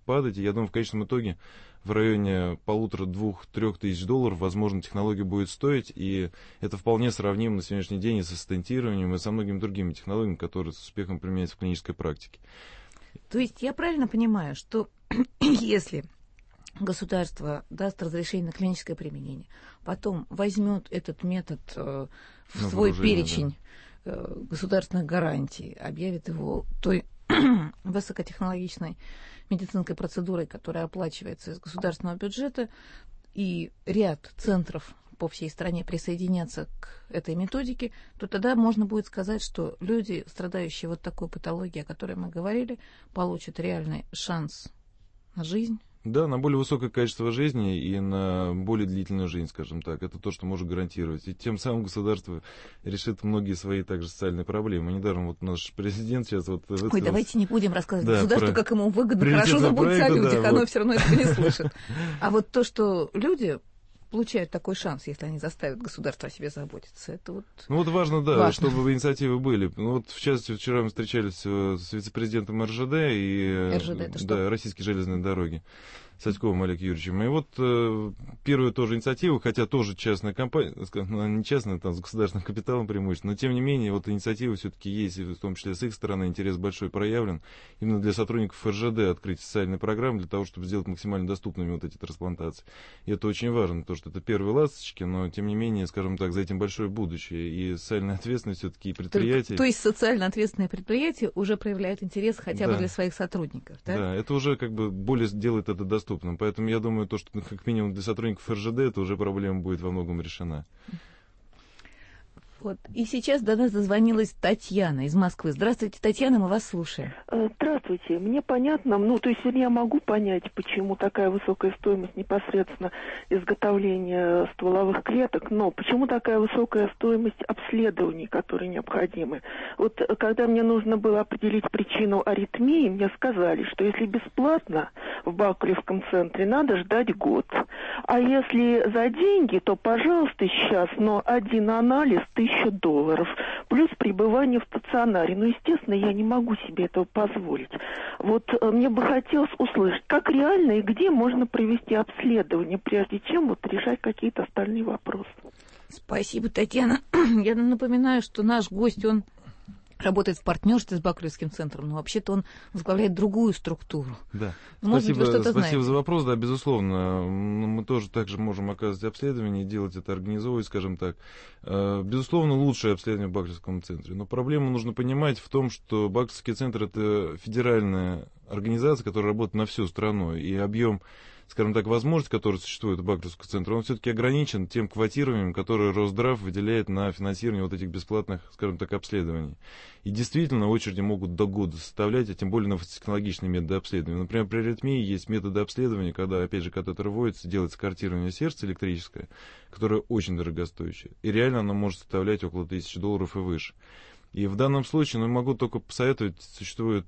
падать. И я думаю, в конечном итоге в районе 1,5-2-3 тысяч долларов, возможно, технология будет стоить. И это вполне сравнимо на сегодняшний день и со стентированием, и со многими другими технологиями, которые с успехом применяются в клинической практике. То есть я правильно понимаю, что если государство даст разрешение на клиническое применение, потом возьмет этот метод в свой перечень государственных гарантий, объявит его той высокотехнологичной медицинской процедурой, которая оплачивается из государственного бюджета, и ряд центров по всей стране присоединятся к этой методике, то тогда можно будет сказать, что люди, страдающие вот такой патологией, о которой мы говорили, получат реальный шанс на жизнь. Да, на более высокое качество жизни и на более длительную жизнь, скажем так. Это то, что может гарантировать. И тем самым государство решит многие свои также социальные проблемы. Недаром вот наш президент сейчас вот высказался. Ой, давайте не будем рассказывать государству, как ему выгодно, хорошо заботиться о людях, оно все равно этого не слышит. А вот то, что люди получают такой шанс, если они заставят государство о себе заботиться. Это вот ну вот важно, да, важно, чтобы инициативы были. Ну вот, в частности, вчера мы встречались с вице-президентом РЖД и Российские железные дороги Садьковым Олегом Юрьевичем. И вот первую тоже инициативу, хотя тоже частная компания, не частная, там, с государственным капиталом преимущественно, но тем не менее, вот инициатива все-таки есть, в том числе с их стороны, интерес большой проявлен, именно для сотрудников РЖД открыть социальные программы для того, чтобы сделать максимально доступными вот эти трансплантации. И это очень важно, потому что это первые ласточки, но тем не менее, скажем так, за этим большое будущее. И социальная ответственность все-таки предприятий. То есть социально ответственные предприятия уже проявляют интерес хотя бы для своих сотрудников, да? Да, это уже как бы более делает это доступным. Поэтому я думаю, то, что как минимум для сотрудников РЖД, это уже проблема будет во многом решена. Вот. И сейчас до нас дозвонилась Татьяна из Москвы. Здравствуйте, Татьяна, мы вас слушаем. Здравствуйте. Мне понятно, то есть я могу понять, почему такая высокая стоимость непосредственно изготовления стволовых клеток, но почему такая высокая стоимость обследований, которые необходимы. Вот когда мне нужно было определить причину аритмии, мне сказали, что если бесплатно в Бакулевском центре, надо ждать год. А если за деньги, то, пожалуйста, сейчас, но один анализ $1000, плюс пребывание в стационаре. Ну, естественно, я не могу себе этого позволить. Вот мне бы хотелось услышать, как реально и где можно провести обследование, прежде чем вот решать какие-то остальные вопросы. Спасибо, Татьяна. Я напоминаю, что наш гость, он работает в партнерстве с Бакулевским центром, но вообще-то он возглавляет другую структуру. Да. Может быть, вы что-то знаете. Спасибо за вопрос, да, безусловно. Мы тоже также можем оказывать обследование, делать это, организовывать, скажем так. Безусловно, лучшее обследование в Бакулевском центре. Но проблему нужно понимать в том, что Бакулевский центр — это федеральная организация, которая работает на всю страну, и объем, скажем так, возможность, которая существует в Бакулевском центре, он все-таки ограничен тем квотированием, которое Росздрав выделяет на финансирование вот этих бесплатных, скажем так, обследований. И действительно, очереди могут до года составлять, а тем более на высокотехнологичные методы обследования. Например, при аритмии есть методы обследования, когда, опять же, катетер вводится, делается картирование сердца электрическое, которое очень дорогостоящее. И реально оно может составлять около $1000 и выше. И в данном случае, могу только посоветовать, существует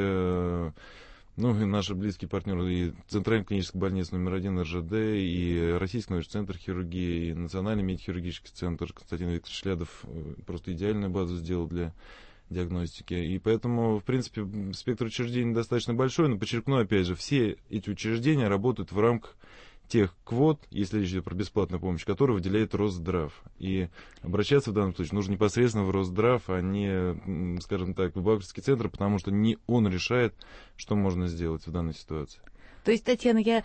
и наши близкие партнеры, и Центральная клиническая больница номер 1 РЖД, и Российский научный центр хирургии, и Национальный медико-хирургический центр. Константин Викторович Шлядов просто идеальную базу сделал для диагностики. И поэтому, в принципе, спектр учреждений достаточно большой, но подчеркну, опять же, все эти учреждения работают в рамках тех квот, если речь идет про бесплатную помощь, которую выделяет Росздрав. И обращаться в данном случае нужно непосредственно в Росздрав, а не, скажем так, в Бакулевский центр, потому что не он решает, что можно сделать в данной ситуации. То есть, Татьяна, я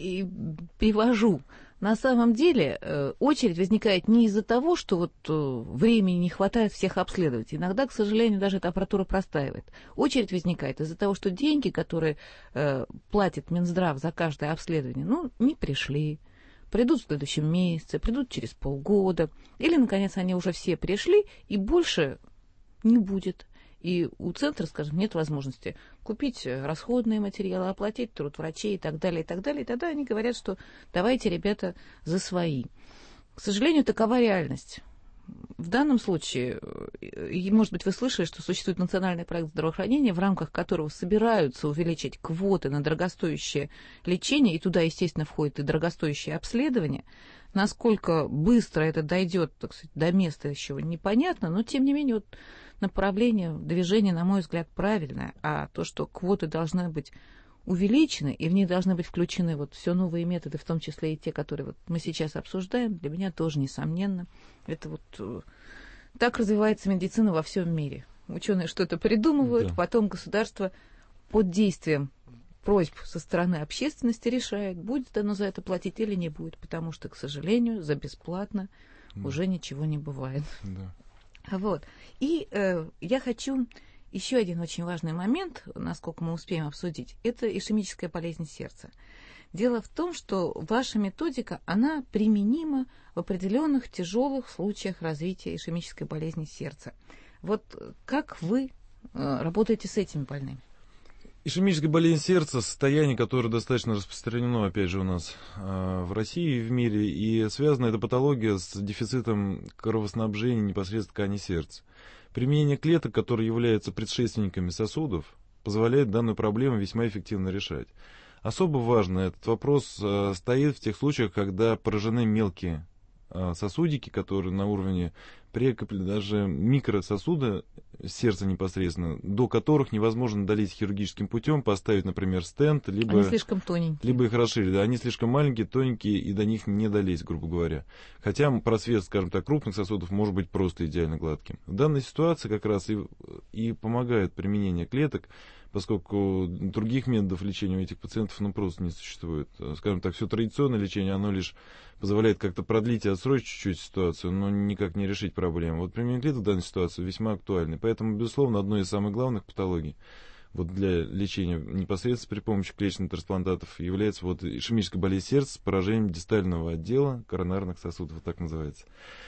привожу. На самом деле очередь возникает не из-за того, что времени не хватает всех обследовать. Иногда, к сожалению, даже эта аппаратура простаивает. Очередь возникает из-за того, что деньги, которые платит Минздрав за каждое обследование, не пришли. Придут в следующем месяце, придут через полгода. Или, наконец, они уже все пришли, и больше не будет. И у центра, скажем, нет возможности купить расходные материалы, оплатить труд врачей и так далее, и так далее. И тогда они говорят, что давайте, ребята, за свои. К сожалению, такова реальность. В данном случае, может быть, вы слышали, что существует национальный проект здравоохранения, в рамках которого собираются увеличить квоты на дорогостоящее лечение, и туда, естественно, входит и дорогостоящее обследование. Насколько быстро это дойдет, так сказать, до места, еще непонятно, но, тем не менее, направление движения, на мой взгляд, правильное. А то, что квоты должны быть увеличены, и в них должны быть включены вот все новые методы, в том числе и те, которые вот мы сейчас обсуждаем, для меня тоже несомненно. Это вот так развивается медицина во всем мире. Ученые что-то придумывают, потом государство под действием просьб со стороны общественности решает, будет оно за это платить или не будет, потому что, к сожалению, за бесплатно уже ничего не бывает. Вот. И я хочу еще один очень важный момент, насколько мы успеем обсудить, это ишемическая болезнь сердца. Дело в том, что ваша методика, она применима в определенных тяжелых случаях развития ишемической болезни сердца. Вот как вы работаете с этими больными? Ишемическая болезнь сердца – состояние, которое достаточно распространено, опять же, у нас в России и в мире, и связана эта патология с дефицитом кровоснабжения непосредственно ткани сердца. Применение клеток, которые являются предшественниками сосудов, позволяет данную проблему весьма эффективно решать. Особо важно этот вопрос стоит в тех случаях, когда поражены мелкие сосудики, которые на уровне прекапля, даже микрососуда сердца непосредственно, до которых невозможно долить хирургическим путем, поставить, например, стенд, либо... Они слишком тоненькие. Либо их расширить. Да, они слишком маленькие, тоненькие, и до них не долезть, грубо говоря. Хотя просвет, скажем так, крупных сосудов может быть просто идеально гладким. В данной ситуации как раз и помогает применение клеток, поскольку других методов лечения у этих пациентов просто не существует. Скажем так, все традиционное лечение, оно лишь позволяет как-то продлить и отсрочить чуть-чуть ситуацию, но никак не решить проблему. Вот применение клеток в данной ситуации весьма актуальны. Поэтому, безусловно, одной из самых главных патологий вот для лечения непосредственно при помощи клеточных трансплантатов является вот ишемическая болезнь сердца с поражением дистального отдела коронарных сосудов, вот так называется.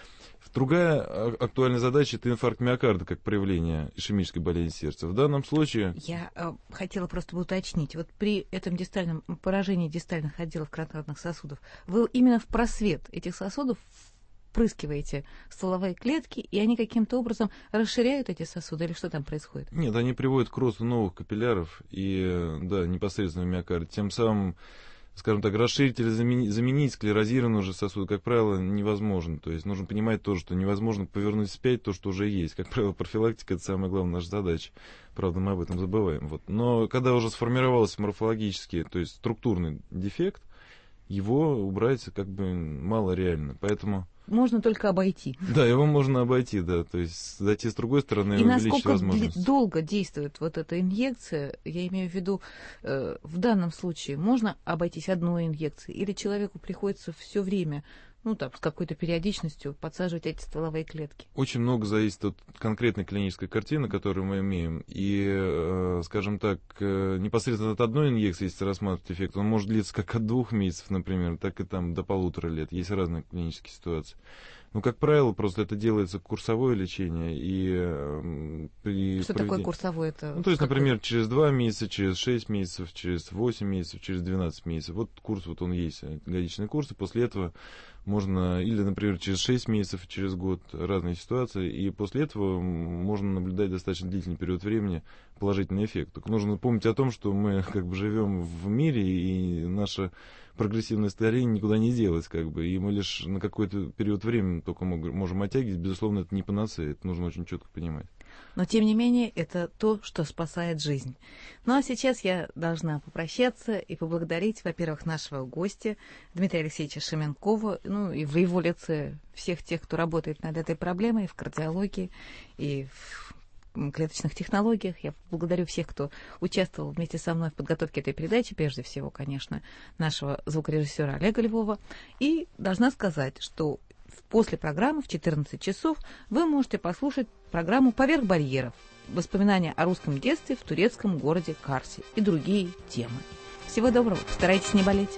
Другая актуальная задача – это инфаркт миокарда как проявление ишемической болезни сердца. В данном случае... Я хотела просто уточнить. Вот при этом дистальном поражении дистальных отделов коронарных сосудов вы именно в просвет этих сосудов впрыскиваете стволовые клетки, и они каким-то образом расширяют эти сосуды, или что там происходит? Нет, они приводят к росту новых капилляров и, да, непосредственно в миокарде. Тем самым, скажем так, расширить или заменить склерозированный уже сосуд, как правило, невозможно. То есть нужно понимать тоже, что невозможно повернуть вспять то, что уже есть. Как правило, профилактика – это самая главная наша задача. Правда, мы об этом забываем. Вот. Но когда уже сформировался морфологический, то есть структурный дефект, его убрать как бы мало реально. Поэтому... Можно только обойти. Да, его можно обойти, да. То есть зайти с другой стороны и увеличить возможность. И насколько долго действует вот эта инъекция, я имею в виду, в данном случае можно обойтись одной инъекцией, или человеку приходится все время, ну там, с какой-то периодичностью подсаживать эти стволовые клетки? Очень много зависит от конкретной клинической картины, которую мы имеем. И, скажем так, непосредственно от одной инъекции, если рассматривать эффект, он может длиться как от 2 месяцев, например, так и там до 1,5 лет. Есть разные клинические ситуации. Но, как правило, просто это делается курсовое лечение. И что такое курсовое? Ну, то есть, например, через 2 месяца, через 6 месяцев, через 8 месяцев, через 12 месяцев. Вот курс, вот он есть, годичный курс. И после этого можно, или, например, через 6 месяцев, через год, разные ситуации. И после этого можно наблюдать достаточно длительный период времени положительный эффект. Только нужно помнить о том, что мы как бы живем в мире, и наше прогрессивное старение никуда не делось, как бы, и мы лишь на какой-то период времени только можем оттягивать. Безусловно, это не панацея, это нужно очень четко понимать. Но, тем не менее, это то, что спасает жизнь. Ну, а сейчас я должна попрощаться и поблагодарить, во-первых, нашего гостя Дмитрия Алексеевича Шеменкова, ну, и в его лице всех тех, кто работает над этой проблемой в кардиологии и в клеточных технологиях. Я благодарю всех, кто участвовал вместе со мной в подготовке этой передачи, прежде всего, конечно, нашего звукорежиссера Олега Львова. И должна сказать, что после программы в 14 часов вы можете послушать программу «Поверх барьеров. Воспоминания о русском детстве в турецком городе Карсе» и другие темы. Всего доброго. Старайтесь не болеть.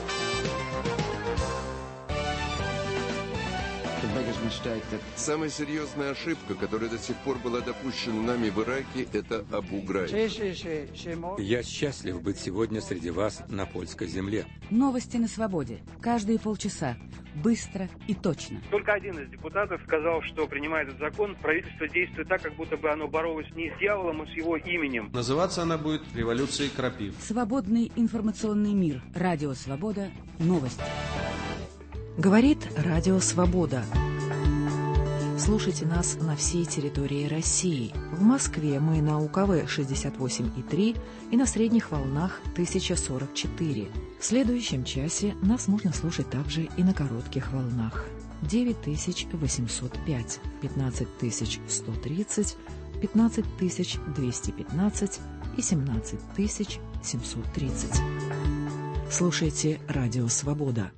Самая серьезная ошибка, которая до сих пор была допущена нами в Ираке, это Абу Грайб. Я счастлив быть сегодня среди вас на польской земле. Новости на свободе. Каждые полчаса. Быстро и точно. Только один из депутатов сказал, что, принимая этот закон, правительство действует так, как будто бы оно боролось не с дьяволом, а с его именем. Называться она будет «Революцией крапив». Свободный информационный мир. Радио «Свобода». Новости. Говорит Радио «Свобода». Слушайте нас на всей территории России. В Москве мы на УКВ 68,3 и на средних волнах 1044. В следующем часе нас можно слушать также и на коротких волнах. 9805, 15130, 15215 и 17730. Слушайте «Радио Свобода».